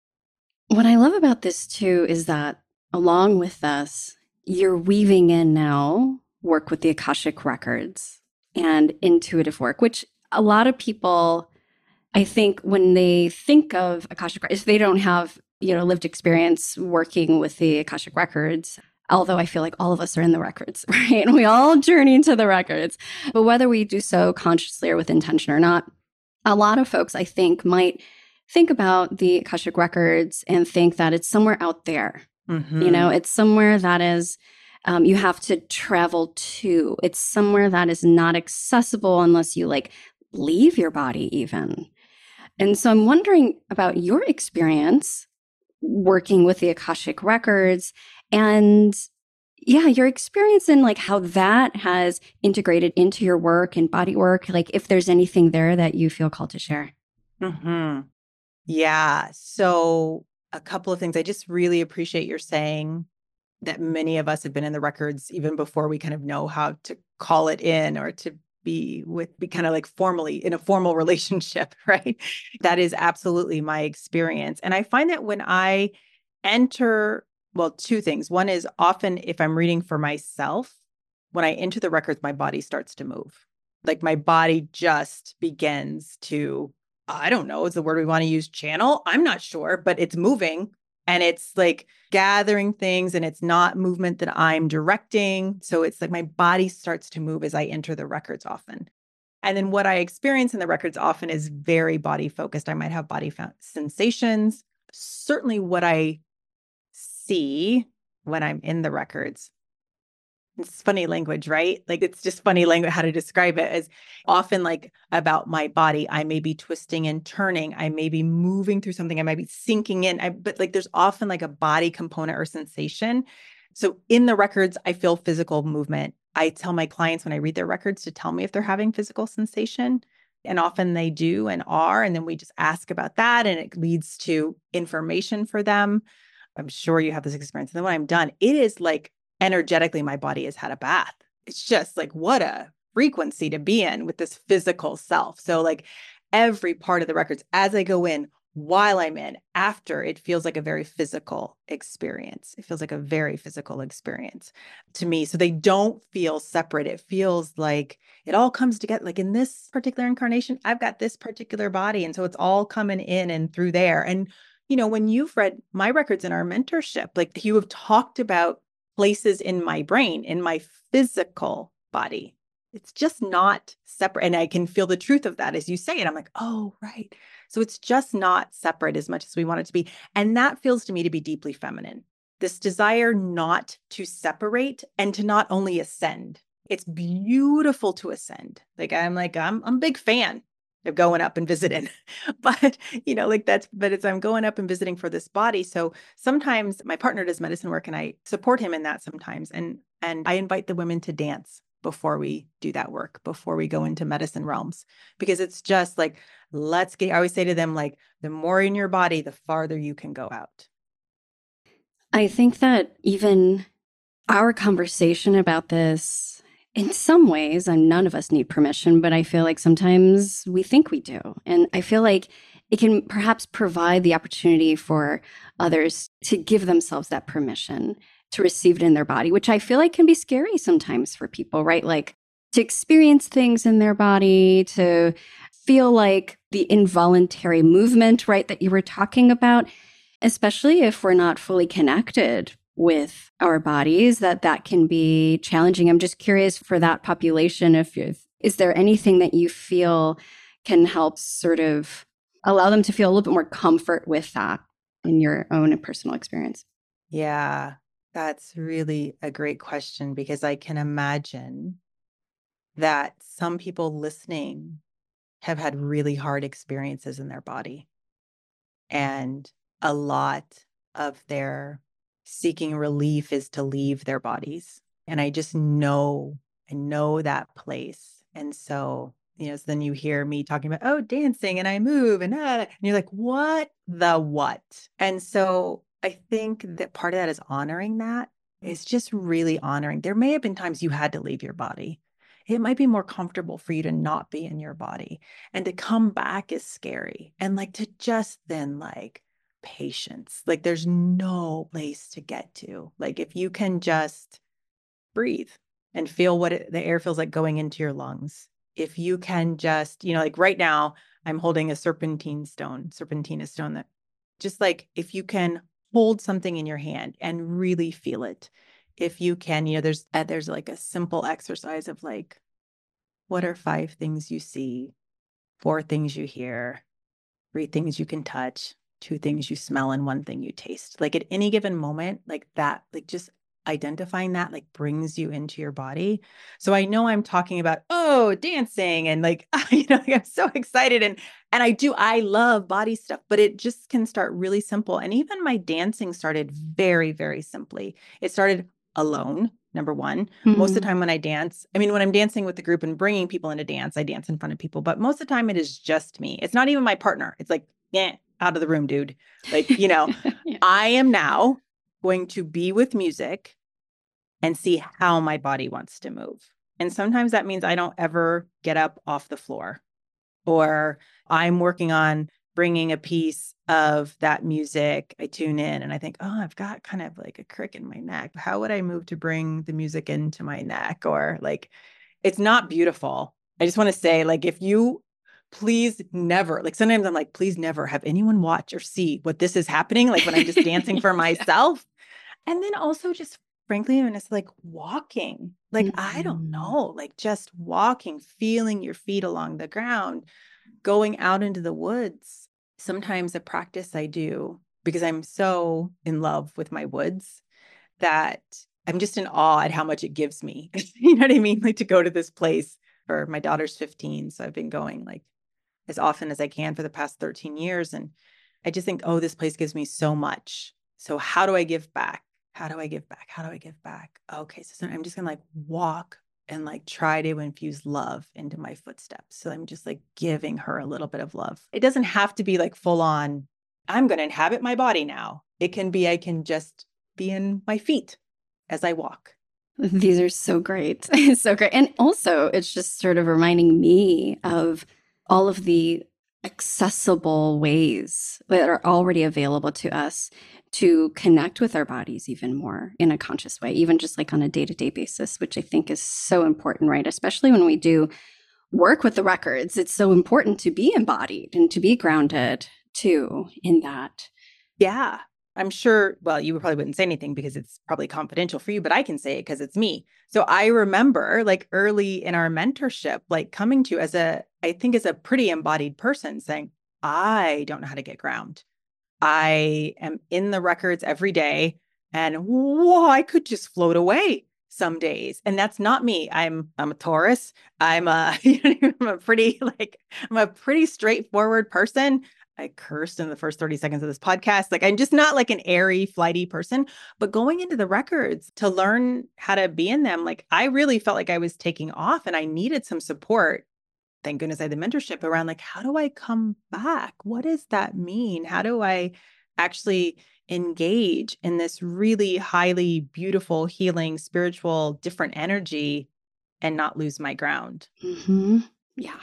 What I love about this too is that along with us, you're weaving in now work with the Akashic records and intuitive work, which a lot of people, I think when they think of Akashic records, if they don't have, lived experience working with the Akashic records, although I feel like all of us are in the records, right? And we all journey into the records. But whether we do so consciously or with intention or not, a lot of folks, I think, might think about the Akashic Records and think that it's somewhere out there. Mm-hmm. It's somewhere that is, you have to travel to. It's somewhere that is not accessible unless you like leave your body even. And so I'm wondering about your experience working with the Akashic Records and yeah, your experience in like how that has integrated into your work and body work, like if there's anything there that you feel called to share. Mm-hmm. Yeah. So a couple of things. I just really appreciate your saying that many of us have been in the records even before we kind of know how to call it in or to be kind of like formally in a formal relationship, right? That is absolutely my experience. And I find that when I enter, well, two things. One is often if I'm reading for myself, when I enter the records, my body starts to move. Like my body just begins to, I don't know, is the word we want to use channel? I'm not sure, but it's moving and it's like gathering things and it's not movement that I'm directing. So it's like my body starts to move as I enter the records often. And then what I experience in the records often is very body focused. I might have body sensations. Certainly what I see when I'm in the records. It's funny language, right? Like it's just funny language how to describe it as often like about my body. I may be twisting and turning. I may be moving through something. I might be sinking in. But like there's often like a body component or sensation. So in the records, I feel physical movement. I tell my clients when I read their records to tell me if they're having physical sensation. And often they do and are. And then we just ask about that. And it leads to information for them. I'm sure you have this experience. And then when I'm done, it is like energetically, my body has had a bath. It's just like, what a frequency to be in with this physical self. So, like, every part of the records, as I go in, while I'm in, after, it feels like a very physical experience. It feels like a very physical experience to me. So, they don't feel separate. It feels like it all comes together. Like in this particular incarnation, I've got this particular body. And so it's all coming in and through there. And when you've read my records in our mentorship, like you have talked about places in my brain, in my physical body. It's just not separate. And I can feel the truth of that as you say it. I'm like, oh, right. So it's just not separate as much as we want it to be. And that feels to me to be deeply feminine. This desire not to separate and to not only ascend. It's beautiful to ascend. I'm a big fan of going up and visiting. But, I'm going up and visiting for this body. So sometimes my partner does medicine work and I support him in that sometimes. And I invite the women to dance before we do that work, before we go into medicine realms, because it's just like, I always say to them, like, the more in your body, the farther you can go out. I think that even our conversation about this, in some ways, and none of us need permission, but I feel like sometimes we think we do. And I feel like it can perhaps provide the opportunity for others to give themselves that permission to receive it in their body, which I feel like can be scary sometimes for people, right? Like to experience things in their body, to feel like the involuntary movement, right, that you were talking about, especially if we're not fully connected with our bodies, that can be challenging. I'm just curious for that population, is there anything that you feel can help sort of allow them to feel a little bit more comfort with that in your own personal experience? Yeah, that's really a great question because I can imagine that some people listening have had really hard experiences in their body. And a lot of their seeking relief is to leave their bodies. And I know that place. And so, so then you hear me talking about, oh, dancing and I move and you're like, what the what? And so I think that part of that is honoring that. It's just really honoring. There may have been times you had to leave your body. It might be more comfortable for you to not be in your body, and to come back is scary. And like to just then like patience, like there's no place to get to. Like if you can just breathe and feel what the air feels like going into your lungs. If you can just, like right now, I'm holding a serpentina stone that just like if you can hold something in your hand and really feel it. If you can, there's like a simple exercise of like, what are 5 things you see, 4 things you hear, 3 things you can touch, 2 things you smell, and 1 thing you taste. Like at any given moment, like that, like just identifying that like brings you into your body. So I know I'm talking about, oh, dancing and like, like I'm so excited. And I love body stuff, but it just can start really simple. And even my dancing started very, very simply. It started alone, number one. Most of the time when I dance, I mean, when I'm dancing with the group and bringing people into dance, I dance in front of people, but most of the time it is just me. It's not even my partner. It's like, out of the room, dude. Like, Yeah. I am now going to be with music and see how my body wants to move. And sometimes that means I don't ever get up off the floor, or I'm working on bringing a piece of that music. I tune in and I think, oh, I've got kind of like a crick in my neck. How would I move to bring the music into my neck? Or like, it's not beautiful. I just want to say, like, if you please never, like sometimes I'm like, please never have anyone watch or see what this is happening. Like when I'm just dancing for myself. And then also just frankly, when it's like walking, like, I don't know, like just walking, feeling your feet along the ground, going out into the woods. Sometimes a practice I do because I'm so in love with my woods that I'm just in awe at how much it gives me. You know what I mean? Like to go to this place for my daughter's 15. So I've been going like as often as I can for the past 13 years. And I just think, oh, this place gives me so much. So how do I give back? How do I give back? How do I give back? Okay. So I'm just going to like walk and like try to infuse love into my footsteps. So I'm just like giving her a little bit of love. It doesn't have to be like full on, I'm going to inhabit my body now. It can be, I can just be in my feet as I walk. These are so great. So great. And also, it's just sort of reminding me of all of the accessible ways that are already available to us to connect with our bodies even more in a conscious way, even just like on a day-to-day basis, which I think is so important, right? Especially when we do work with the records, it's so important to be embodied and to be grounded too in that. Yeah. I'm sure, well, you probably wouldn't say anything because it's probably confidential for you, but I can say it because it's me. So I remember like early in our mentorship, like coming to I think as a pretty embodied person saying, I don't know how to get ground. I am in the records every day and whoa, I could just float away some days. And that's not me. I'm a Taurus. I'm I'm a pretty straightforward person. I cursed in the first 30 seconds of this podcast. Like I'm just not like an airy, flighty person, but going into the records to learn how to be in them, like I really felt like I was taking off and I needed some support. Thank goodness I had the mentorship around like, how do I come back? What does that mean? How do I actually engage in this really highly beautiful, healing, spiritual, different energy and not lose my ground? Yeah.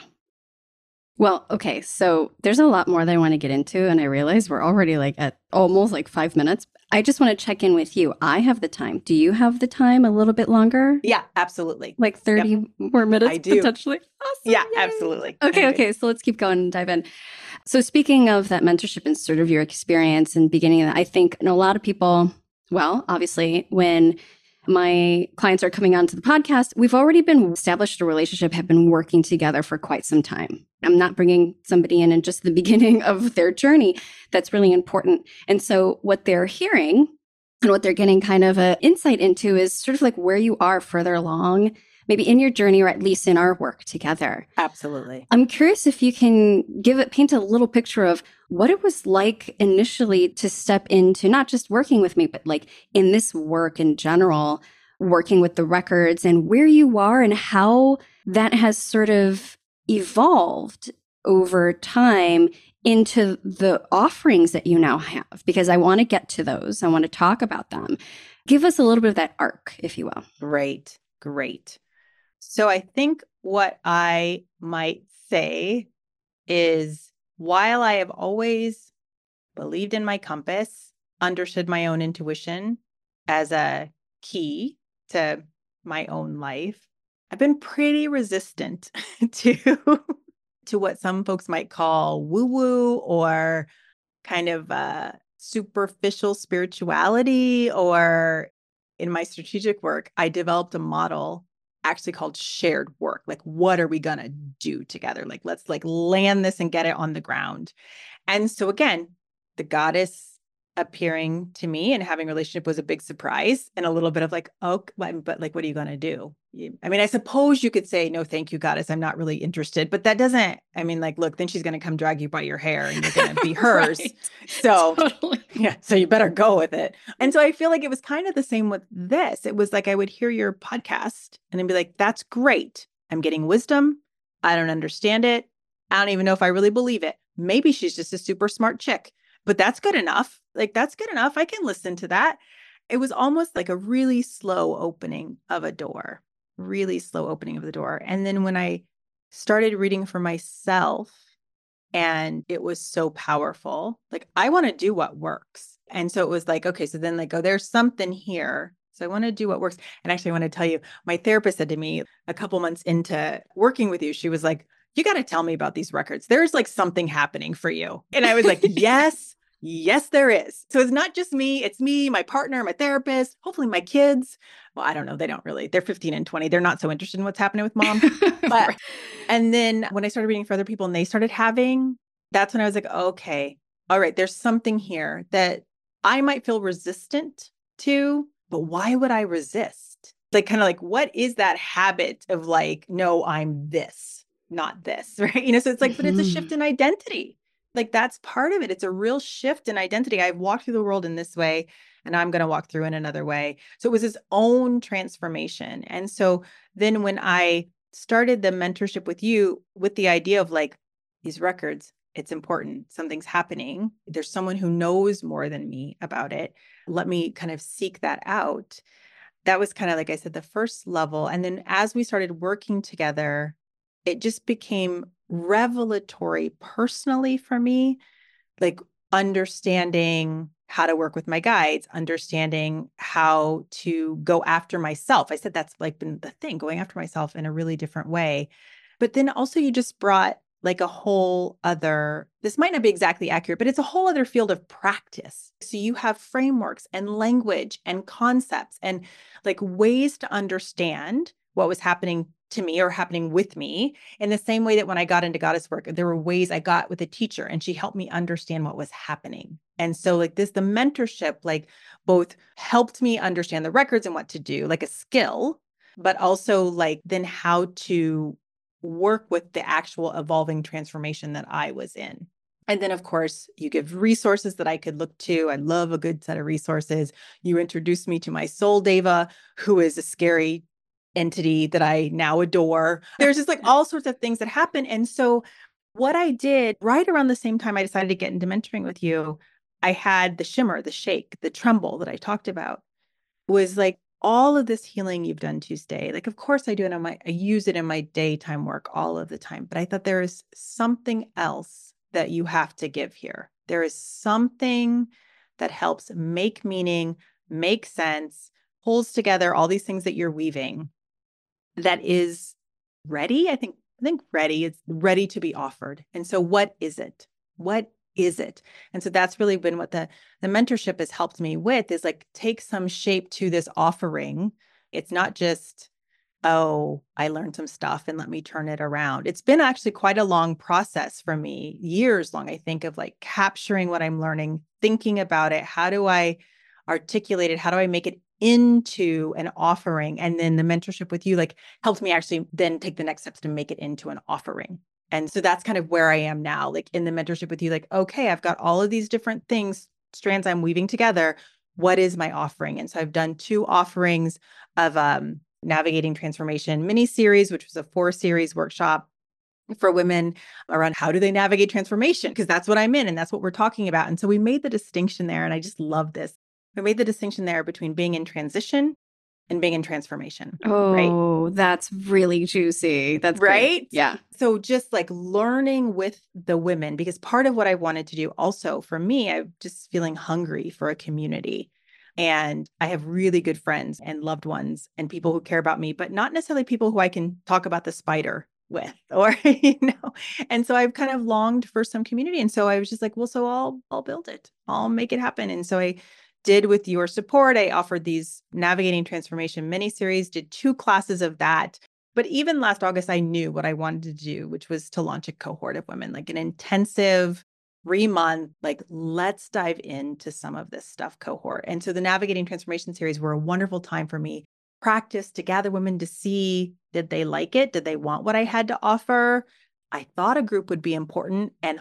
Well, okay, so there's a lot more that I want to get into, and I realize we're already like at almost like 5 minutes. I just want to check in with you. I have the time. Do you have the time a little bit longer? Yeah, absolutely. Like 30 more minutes I do. potentially? Awesome. Yeah, Yay. absolutely. Okay, so let's keep going and dive in. So speaking of that mentorship and sort of your experience and beginning of that, I think a lot of people, well, obviously, when my clients are coming onto the podcast, we've already been established a relationship, have been working together for quite some time. I'm not bringing somebody in just the beginning of their journey. That's really important. And so what they're hearing and what they're getting kind of an insight into is sort of like where you are further along, maybe in your journey, or at least in our work together. Absolutely. I'm curious if you can paint a little picture of what it was like initially to step into not just working with me, but like in this work in general, working with the records and where you are and how that has sort of evolved over time into the offerings that you now have, because I want to get to those. I want to talk about them. Give us a little bit of that arc, if you will. Great. So I think what I might say is while I have always believed in my compass, understood my own intuition as a key to my own life, I've been pretty resistant to what some folks might call woo-woo or kind of superficial spirituality. Or in my strategic work, I developed a model actually called shared work. Like, what are we going to do together? Like, let's like land this and get it on the ground. And so again, the goddess appearing to me and having a relationship was a big surprise and a little bit of like, oh, but like, what are you going to do? I mean, I suppose you could say, no, thank you, goddess. I'm not really interested, but that doesn't, I mean, like, look, then she's going to come drag you by your hair and you're going to be hers. Right. So Totally. yeah, so you better go with it. And so I feel like it was kind of the same with this. It was like, I would hear your podcast and then be like, that's great. I'm getting wisdom. I don't understand it. I don't even know if I really believe it. Maybe she's just a super smart chick, but that's good enough. Like, that's good enough. I can listen to that. It was almost like a really slow opening of a door, really slow opening of the door. And then when I started reading for myself, and it was so powerful, like, I want to do what works. And so it was like, okay, so then like, oh, there's something here. So I want to do what works. And actually, I want to tell you, my therapist said to me a couple months into working with you, she was like, you got to tell me about these records. There's like something happening for you. And I was like, yes, yes, there is. So it's not just me. It's me, my partner, my therapist, hopefully my kids. Well, I don't know. They don't really, they're 15 and 20. They're not so interested in what's happening with mom. But, and then when I started reading for other people and they started having, that's when I was like, okay, all right, there's something here that I might feel resistant to, but why would I resist? Like, kind of like, what is that habit of like, no, I'm this, not this, right? So it's like, but it's a shift in identity. Like, that's part of it. It's a real shift in identity. I've walked through the world in this way, and I'm going to walk through in another way. So it was his own transformation. And so then when I started the mentorship with you with the idea of like, these records, it's important. Something's happening. There's someone who knows more than me about it. Let me kind of seek that out. That was kind of, like I said, the first level. And then as we started working together, it just became revelatory personally for me, like understanding how to work with my guides, understanding how to go after myself. I said that's like been the thing, going after myself in a really different way. But then also you just brought like a whole other, this might not be exactly accurate, but it's a whole other field of practice. So you have frameworks and language and concepts and like ways to understand what was happening to me or happening with me, in the same way that when I got into goddess work, there were ways I got with a teacher and she helped me understand what was happening. And so like this, the mentorship, like both helped me understand the records and what to do, like a skill, but also like then how to work with the actual evolving transformation that I was in. And then, of course, you give resources that I could look to. I love a good set of resources. You introduced me to my soul deva, who is a scary entity that I now adore. There's just like all sorts of things that happen. And so what I did right around the same time I decided to get into mentoring with you, I had the shimmer, the shake, the tremble that I talked about was like all of this healing you've done Tuesday. Like, of course I do it I use it in my daytime work all of the time, but I thought there is something else that you have to give here. There is something that helps make meaning, make sense, pulls together all these things that you're weaving that is ready. I think ready. It's ready to be offered. And so what is it? What is it? And so that's really been what the mentorship has helped me with, is like take some shape to this offering. It's not just, oh, I learned some stuff and let me turn it around. It's been actually quite a long process for me, years long, I think, of like capturing what I'm learning, thinking about it. How do I articulate it? How do I make it into an offering? And then the mentorship with you like helped me actually then take the next steps to make it into an offering. And so that's kind of where I am now, like in the mentorship with you, like, okay, I've got all of these different things, strands I'm weaving together. What is my offering? And so I've done 2 offerings of Navigating Transformation mini series, which was a 4-series workshop for women around how do they navigate transformation? Because that's what I'm in and that's what we're talking about. And so we made the distinction there. And I just love this. We made the distinction there between being in transition and being in transformation. Oh, right? That's really juicy. That's right. Great. Yeah. So just like learning with the women, because part of what I wanted to do also for me, I'm just feeling hungry for a community. And I have really good friends and loved ones and people who care about me, but not necessarily people who I can talk about the spider with or, and so I've kind of longed for some community. And so I was just like, well, so I'll build it. I'll make it happen. And so I did with your support, I offered these Navigating Transformation mini-series, did 2 classes of that. But even last August, I knew what I wanted to do, which was to launch a cohort of women, like an intensive 3-month, like, let's dive into some of this stuff cohort. And so the Navigating Transformation series were a wonderful time for me. Practice to gather women to see, did they like it? Did they want what I had to offer? I thought a group would be important. And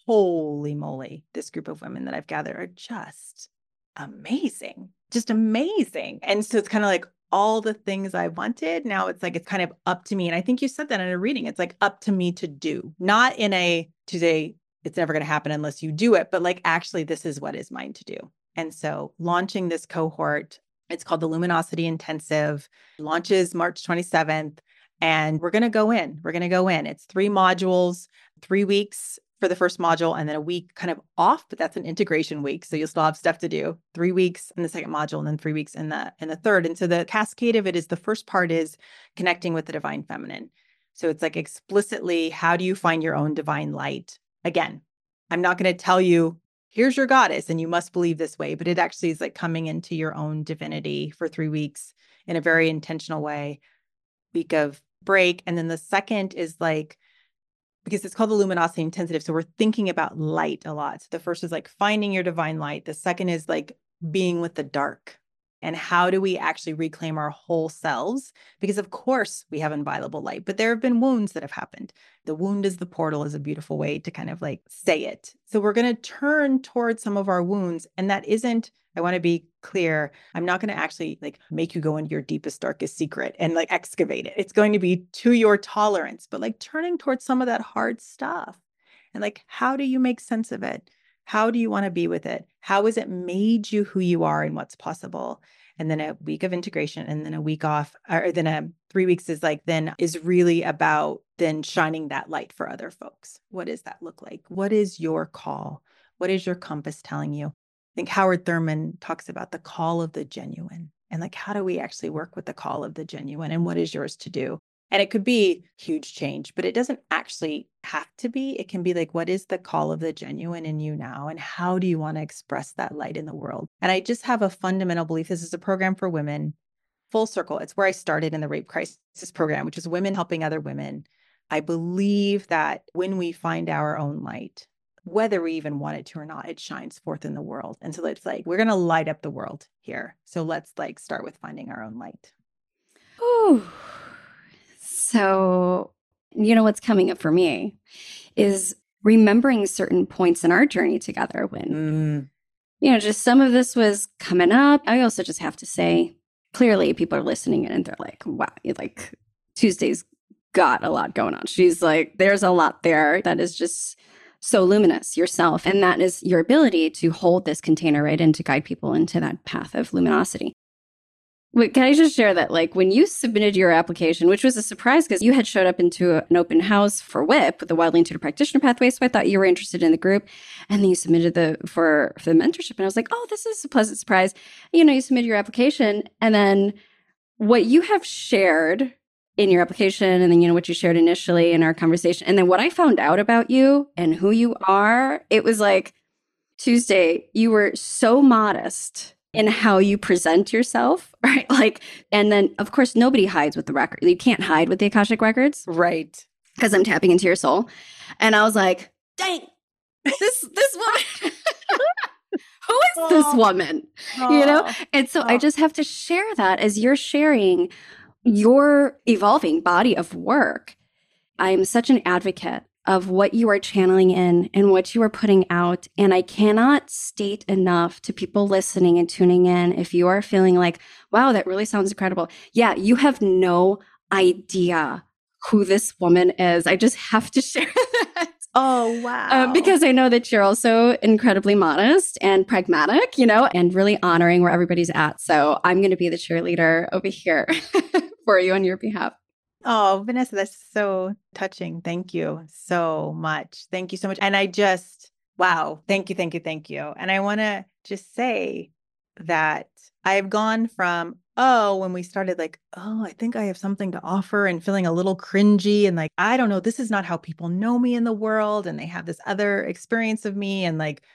holy moly, this group of women that I've gathered are just amazing, just amazing. And so it's kind of like all the things I wanted. Now it's like, it's kind of up to me. And I think you said that in a reading, it's like up to me to do, not in a, to say, it's never going to happen unless you do it, but like, actually, this is what is mine to do. And so launching this cohort, it's called the Luminosity Intensive, launches March 27th. And we're going to go in. We're going to go in. It's 3 modules, 3 weeks for the first module, and then a week kind of off, but that's an integration week. So you'll still have stuff to do. 3 weeks in the second module, and then 3 weeks in the third. And so the cascade of it is, the first part is connecting with the divine feminine. So it's like explicitly, how do you find your own divine light? Again, I'm not going to tell you, here's your goddess and you must believe this way, but it actually is like coming into your own divinity for 3 weeks in a very intentional way. Week of break. And then the second is like, because it's called the Luminosity Intensive. So we're thinking about light a lot. So the first is like finding your divine light. The second is like being with the dark. And how do we actually reclaim our whole selves? Because of course we have inviolable light, but there have been wounds that have happened. The wound is the portal is a beautiful way to kind of like say it. So we're going to turn towards some of our wounds. And that isn't, I want to be clear, I'm not going to actually like make you go into your deepest, darkest secret and like excavate it. It's going to be to your tolerance, but like turning towards some of that hard stuff. And like, how do you make sense of it? How do you want to be with it? How has it made you who you are and what's possible? And then a week of integration, and then a week off, or then 3 weeks is like, then is really about then shining that light for other folks. What does that look like? What is your call? What is your compass telling you? I think Howard Thurman talks about the call of the genuine, and like, how do we actually work with the call of the genuine, and what is yours to do? And it could be huge change, but it doesn't actually have to be. It can be like, what is the call of the genuine in you now? And how do you want to express that light in the world? And I just have a fundamental belief. This is a program for women, full circle. It's where I started in the Rape Crisis Program, which is women helping other women. I believe that when we find our own light, whether we even want it to or not, it shines forth in the world. And so it's like, we're going to light up the world here. So let's like start with finding our own light. Ooh. So, what's coming up for me is remembering certain points in our journey together when, just some of this was coming up. I also just have to say, clearly people are listening and they're like, wow, like Tuesday's got a lot going on. She's like, there's a lot there that is just so luminous yourself. And that is your ability to hold this container, right, and to guide people into that path of luminosity. Wait, can I just share that, like, when you submitted your application, which was a surprise because you had showed up into an open house for WIP, with the Wildly Intuitive Practitioner Pathway, so I thought you were interested in the group, and then you submitted for the mentorship, and I was like, oh, this is a pleasant surprise. You submitted your application, and then what you have shared in your application, and then, what you shared initially in our conversation, and then what I found out about you and who you are, it was like, Tuesday, you were so modest in how you present yourself, right? Like, and then of course, nobody hides with the record. You can't hide with the Akashic Records. Right. Because I'm tapping into your soul. And I was like, dang, this woman, who is this woman? And so I just have to share that as you're sharing your evolving body of work. I'm such an advocate of what you are channeling in and what you are putting out. And I cannot state enough to people listening and tuning in, if you are feeling like, wow, that really sounds incredible. Yeah, you have no idea who this woman is. I just have to share that. Oh, wow. Because I know that you're also incredibly modest and pragmatic, and really honoring where everybody's at. So I'm going to be the cheerleader over here for you on your behalf. Oh, Vanessa, that's so touching. Thank you so much. Thank you so much. And wow. Thank you, thank you, thank you. And I want to just say that I've gone from, when we started like, I think I have something to offer, and feeling a little cringy and like, I don't know, this is not how people know me in the world. And they have this other experience of me. And like,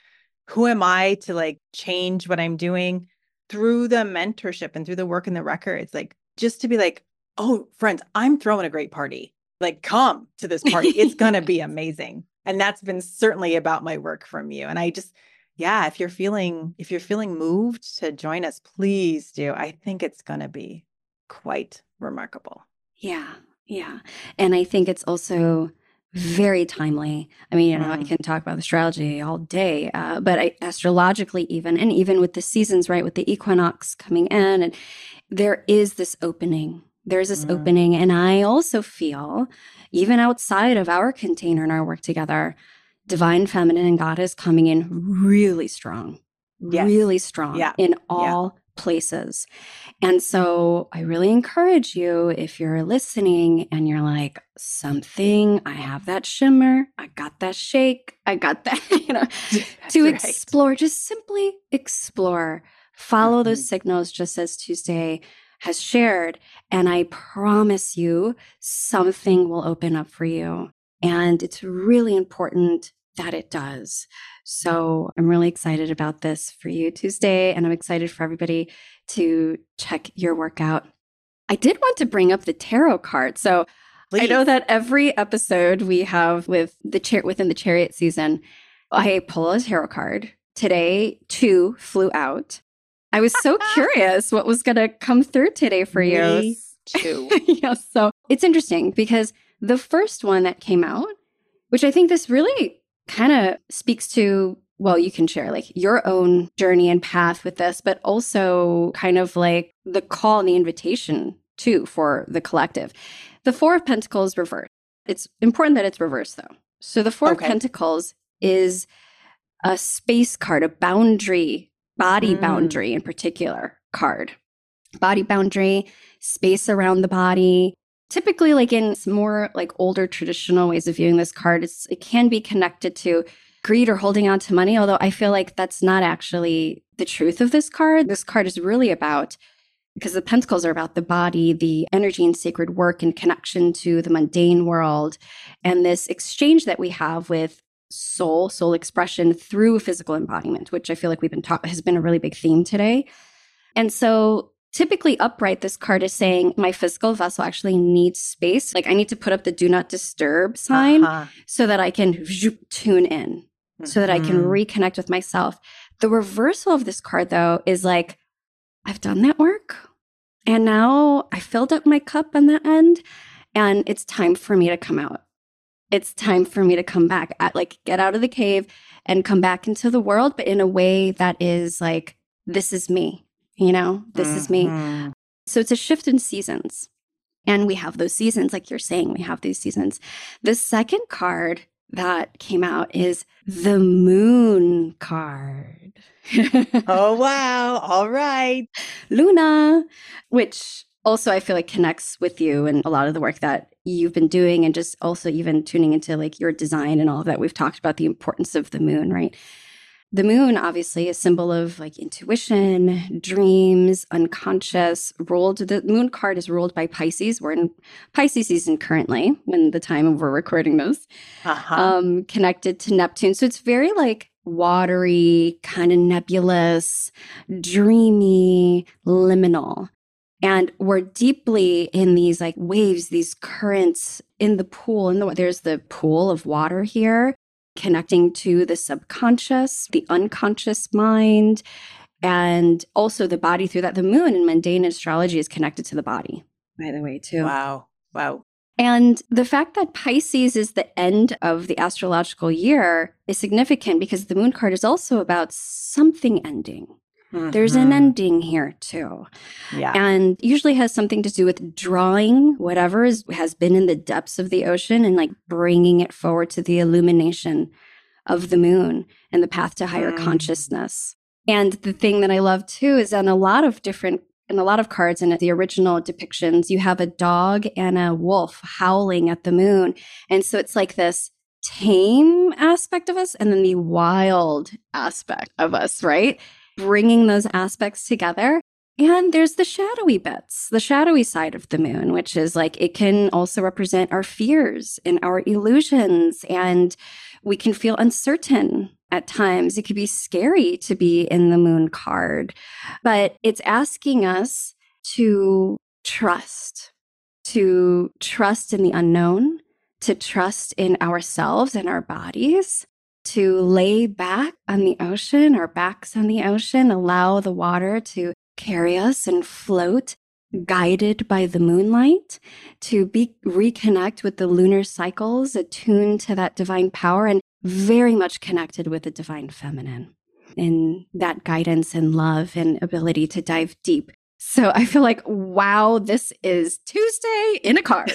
who am I to like change what I'm doing through the mentorship and through the work in the records? Like just to be like, oh, friends, I'm throwing a great party. Like, come to this party. It's going to be amazing. And that's been certainly about my work from you. And I just, yeah, if you're feeling moved to join us, please do. I think it's going to be quite remarkable. Yeah. Yeah. And I think it's also very timely. I mean, you know, I can talk about astrology all day, but astrologically even with the seasons, right, with the equinox coming in, and there is this opening. There's this opening. And I also feel, even outside of our container and our work together, divine feminine and goddess coming in really strong, really strong in all places. And so I really encourage you, if you're listening and you're like, something, I have that shimmer, I got that shake, I got that, you know, to explore, just simply explore, follow those signals, just as Tuesday has shared. And I promise you, something will open up for you. And it's really important that it does. So I'm really excited about this for you, Tuesday, and I'm excited for everybody to check your work out. I did want to bring up the tarot card. So please. I know that every episode we have with within the chariot season, I pull a tarot card. Today, 2 flew out. I was so curious what was going to come through today for you. Me too. Yeah, so it's interesting because the first one that came out, which I think this really kind of speaks to, well, you can share like your own journey and path with this, but also kind of like the call and the invitation too for the collective. The 4 of Pentacles reversed. It's important that it's reversed though. So the 4 of Pentacles is a space card, a boundary, body boundary in particular card. Body boundary, space around the body. Typically, like in more like older traditional ways of viewing this card, it can be connected to greed or holding on to money, although I feel like that's not actually the truth of this card. This card is really about, because the pentacles are about the body, the energy and sacred work and connection to the mundane world, and this exchange that we have with soul expression through physical embodiment, which I feel like we've been taught has been a really big theme today. And so typically upright, this card is saying my physical vessel actually needs space. Like I need to put up the do not disturb sign so that I can tune in, so that I can reconnect with myself. The reversal of this card though is like, I've done that work and now I filled up my cup on that end and it's time for me to come out. It's time for me to come back, get out of the cave and come back into the world, but in a way that is like, this is me. You know, this is me. So it's a shift in seasons. And we have those seasons, like you're saying, we have these seasons. The second card that came out is the Moon card. Oh, wow. All right. Luna, which also I feel like connects with you and a lot of the work that you've been doing, and just also even tuning into like your design and all of that. We've talked about the importance of the moon, right? The moon, obviously, a symbol of like intuition, dreams, unconscious. The moon card is ruled by Pisces. We're in Pisces season currently, when the time we're recording this, connected to Neptune. So it's very like watery, kind of nebulous, dreamy, liminal. And we're deeply in these like waves, these currents in the pool. There's the pool of water here, connecting to the subconscious, the unconscious mind, and also the body through that. The moon in mundane astrology is connected to the body, by the way, too. Wow. And the fact that Pisces is the end of the astrological year is significant because the moon card is also about something ending. There's an ending here too. Yeah. And usually has something to do with drawing whatever has been in the depths of the ocean and like bringing it forward to the illumination of the moon and the path to higher consciousness. And the thing that I love too is in a lot of cards in the original depictions, you have a dog and a wolf howling at the moon. And so it's like this tame aspect of us and then the wild aspect of us, right? Bringing those aspects together. And there's the shadowy bits, the shadowy side of the moon, which is like, it can also represent our fears and our illusions. And we can feel uncertain at times. It could be scary to be in the moon card, but it's asking us to trust, to trust in the unknown, to trust in ourselves and our bodies, to lay back on the ocean, our backs on the ocean, allow the water to carry us and float, guided by the moonlight, to reconnect with the lunar cycles, attuned to that divine power, and very much connected with the divine feminine in that guidance and love and ability to dive deep. So I feel like, wow, this is Tuesday in a card.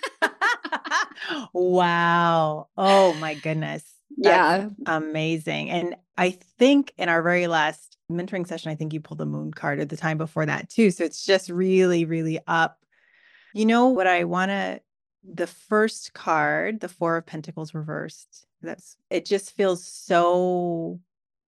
Wow. Oh my goodness. That's amazing. And I think in our very last mentoring session, I think you pulled the moon card at the time before that too. So it's just really, really up. You know what the first card, the Four of Pentacles reversed, it just feels so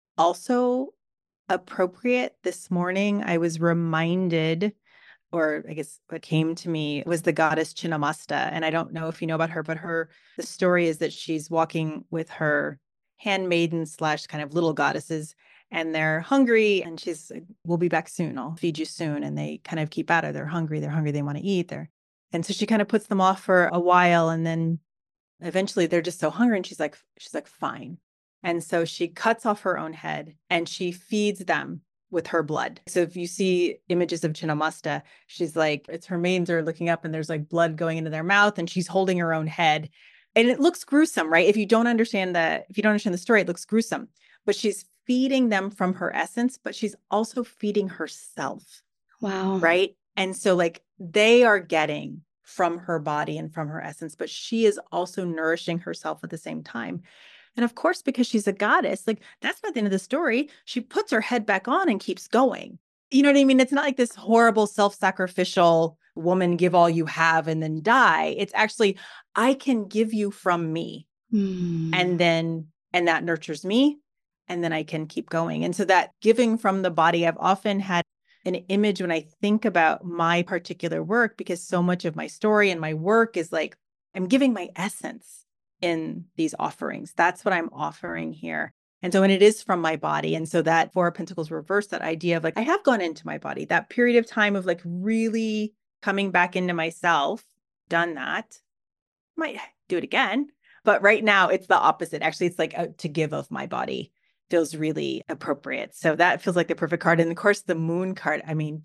also appropriate. This morning, I was reminded, or I guess what came to me was the goddess Chinnamasta. And I don't know if you know about her, but the story is that she's walking with her handmaidens / kind of little goddesses, and they're hungry. And she's like, we'll be back soon. I'll feed you soon. And they kind of keep at her. They're hungry. They want to eat. And so she kind of puts them off for a while. And then eventually they're just so hungry. And she's like, fine. And so she cuts off her own head and she feeds them with her blood. So if you see images of Chinnamasta, she's like, it's her maidens are looking up and there's like blood going into their mouth and she's holding her own head. And it looks gruesome, right? If you don't understand the story, it looks gruesome. But she's feeding them from her essence, but she's also feeding herself. Wow. Right? And so like they are getting from her body and from her essence, but she is also nourishing herself at the same time. And of course, because she's a goddess, like that's not the end of the story. She puts her head back on and keeps going. You know what I mean? It's not like this horrible self-sacrificial woman, give all you have and then die. It's actually, I can give you from me. And that nurtures me. And then I can keep going. And so that giving from the body, I've often had an image when I think about my particular work, because so much of my story and my work is like, I'm giving my essence in these offerings. That's what I'm offering here. And so when it is from my body, and so that Four of Pentacles reverse, that idea of like, I have gone into my body, that period of time of like really coming back into myself, done that, might do it again. But right now it's the opposite. Actually, it's like to give of my body feels really appropriate. So that feels like the perfect card. And of course, the moon card, I mean,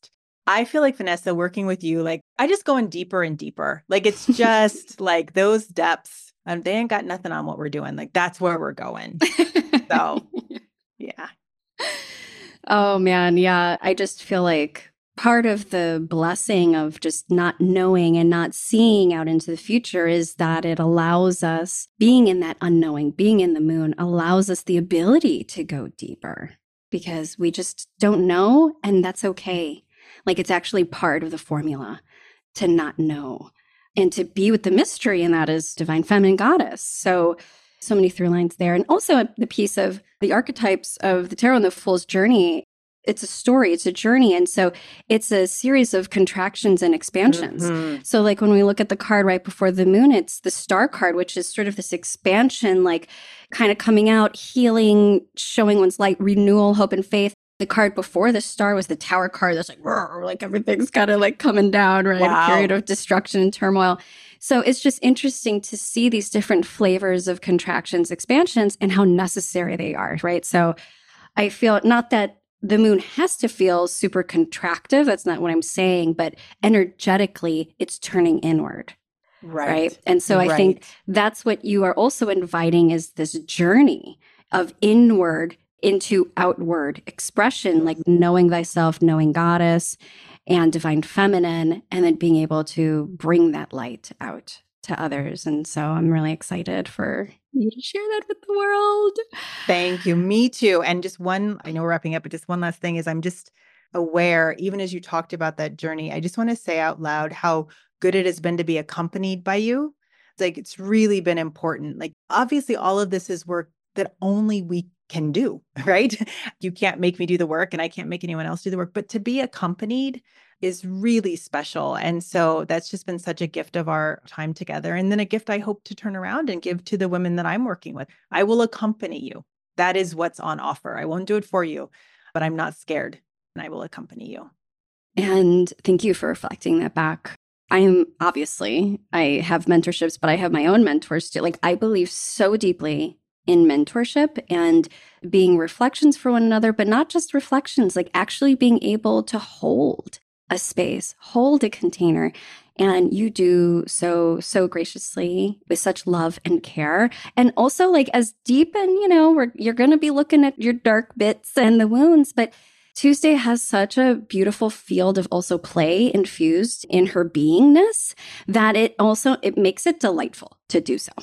I feel like, Vanessa, working with you, like I just going deeper and deeper. Like it's just like those depths. They ain't got nothing on what we're doing. Like that's where we're going. So, yeah. Oh, man. Yeah. I just feel like part of the blessing of just not knowing and not seeing out into the future is that it allows us, being in that unknowing, being in the moon, allows us the ability to go deeper because we just don't know. And that's okay. Like it's actually part of the formula to not know and to be with the mystery. And that is divine feminine goddess. So many through lines there. And also the piece of the archetypes of the tarot and the Fool's Journey. It's a story, it's a journey. And so it's a series of contractions and expansions. Mm-hmm. So like when we look at the card right before the moon, it's the Star card, which is sort of this expansion, like kind of coming out, healing, showing one's light, renewal, hope, and faith. The card before the Star was the Tower card. That's like everything's kind of like coming down, right? Wow. A period of destruction and turmoil. So it's just interesting to see these different flavors of contractions, expansions, and how necessary they are, right? So I feel not that the moon has to feel super contractive. That's not what I'm saying, but energetically, it's turning inward. Right. And so I think that's what you are also inviting is this journey of inward into outward expression, like knowing thyself, knowing goddess and divine feminine, and then being able to bring that light out to others. And so I'm really excited for you to share that with the world. Thank you. Me too. And I know we're wrapping up, but just one last thing is I'm just aware, even as you talked about that journey, I just want to say out loud how good it has been to be accompanied by you. It's like, it's really been important. Like, obviously all of this is work that only we can do, right? You can't make me do the work and I can't make anyone else do the work, but to be accompanied is really special. And so that's just been such a gift of our time together. And then a gift I hope to turn around and give to the women that I'm working with. I will accompany you. That is what's on offer. I won't do it for you, but I'm not scared and I will accompany you. And thank you for reflecting that back. I have mentorships, but I have my own mentors too. Like, I believe so deeply in mentorship and being reflections for one another, but not just reflections, like actually being able to hold a space, hold a container. And you do so graciously with such love and care. And also like as deep and, you're going to be looking at your dark bits and the wounds, but Tuesday has such a beautiful field of also play infused in her beingness that it makes it delightful to do so.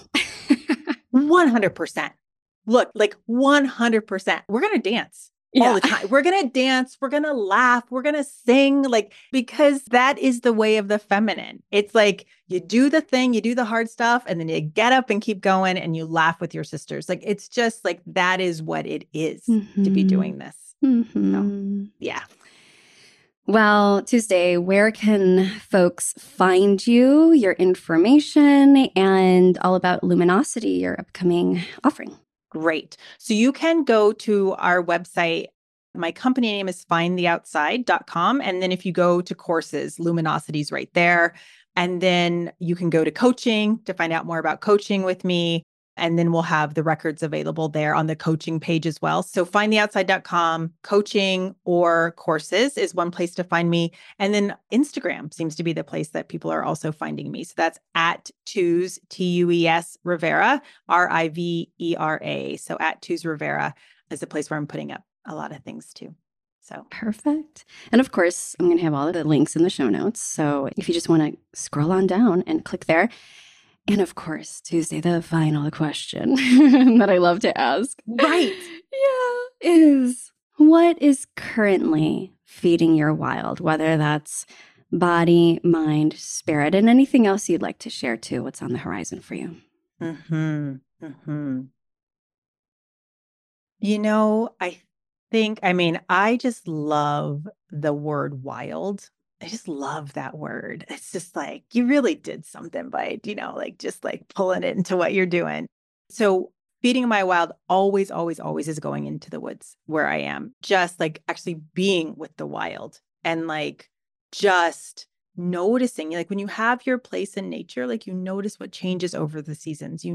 100%. Look, like 100%. We're going to dance all the time. We're going to dance. We're going to laugh. We're going to sing, like, because that is the way of the feminine. It's like you do the thing, you do the hard stuff, and then you get up and keep going and you laugh with your sisters. Like, it's just like, that is what it is to be doing this. So, yeah. Well, Tuesday, where can folks find you, your information, and all about Luminosity, your upcoming offering? Great. So you can go to our website. My company name is findtheoutside.com. And then if you go to courses, Luminosity's right there. And then you can go to coaching to find out more about coaching with me. And then we'll have the records available there on the coaching page as well. So findtheoutside.com, coaching or courses is one place to find me. And then Instagram seems to be the place that people are also finding me. So that's at Teus, Tues Rivera, Rivera. So at Teus Rivera is the place where I'm putting up a lot of things too. So perfect. And of course, I'm going to have all of the links in the show notes. So if you just want to scroll on down and click there. And of course, Tuesday, the final question that I love to ask. Right. Is what is currently feeding your wild, whether that's body, mind, spirit, and anything else you'd like to share too. What's on the horizon for you? I just love the word wild. I just love that word. It's just like, you really did something by, just like pulling it into what you're doing. So feeding my wild always, always, always is going into the woods where I am, just like actually being with the wild and like just noticing, like when you have your place in nature, like you notice what changes over the seasons,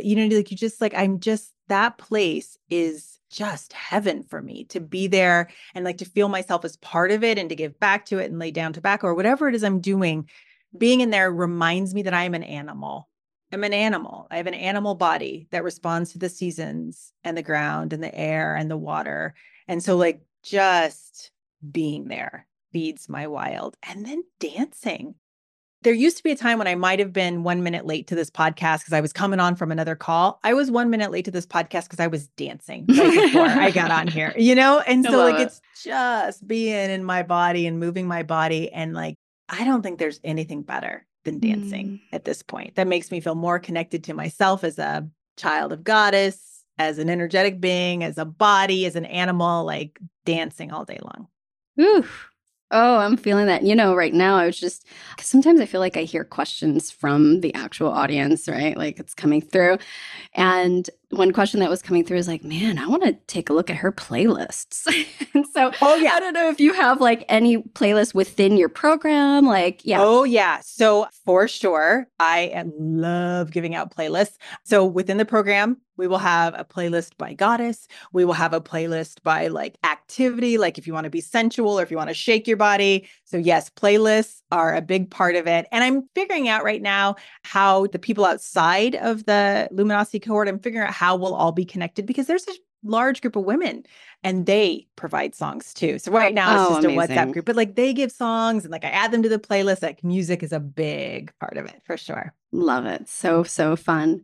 that place is just heaven for me to be there and like to feel myself as part of it and to give back to it and lay down tobacco or whatever it is I'm doing. Being in there reminds me that I am an animal. I'm an animal. I have an animal body that responds to the seasons and the ground and the air and the water. And so like just being there feeds my wild. And then dancing. There used to be a time when I might have been 1 minute late to this podcast because I was coming on from another call. I was 1 minute late to this podcast because I was dancing right before I got on here, And so like it's just being in my body and moving my body. And like, I don't think there's anything better than dancing at this point. That makes me feel more connected to myself as a child of goddess, as an energetic being, as a body, as an animal, like dancing all day long. Oof. Oh, I'm feeling that. Right now, because sometimes I feel like I hear questions from the actual audience, right? Like it's coming through. And one question that was coming through is like, man, I want to take a look at her playlists. And so I don't know if you have like any playlist within your program, Oh, yeah. So for sure, I love giving out playlists. So within the program, we will have a playlist by goddess. We will have a playlist by like activity, like if you want to be sensual or if you want to shake your body. So yes, playlists are a big part of it. And I'm figuring out right now how the people outside of the Luminosity cohort, I'm figuring out how we'll all be connected because there's a large group of women and they provide songs too. So right now it's just amazing. A WhatsApp group, but like they give songs and like I add them to the playlist. Like music is a big part of it for sure. Love it. So fun.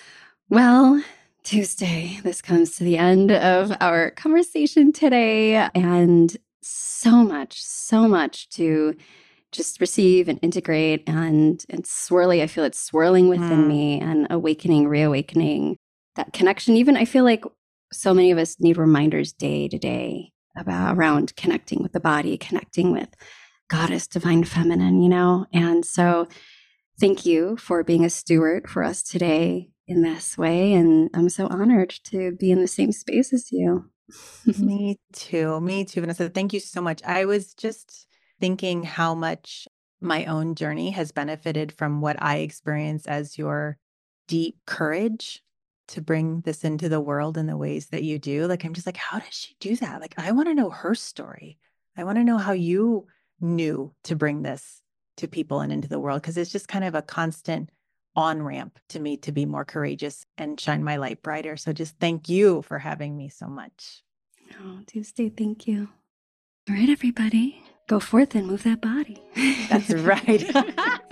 Well, Tuesday, this comes to the end of our conversation today, and so much to just receive and integrate and swirly. I feel it swirling within me and awakening, reawakening that connection. Even I feel like so many of us need reminders day to day around connecting with the body, connecting with goddess, divine feminine, And so thank you for being a steward for us today in this way. And I'm so honored to be in the same space as you. Me too. Me too, Vanessa. Thank you so much. I was just thinking how much my own journey has benefited from what I experience as your deep courage to bring this into the world in the ways that you do. Like, I'm just like, how does she do that? Like, I want to know her story. I want to know how you knew to bring this to people and into the world, because it's just kind of a constant on ramp to me to be more courageous and shine my light brighter. So just thank you for having me so much. Oh, Tuesday, thank you. All right, everybody, go forth and move that body. That's right.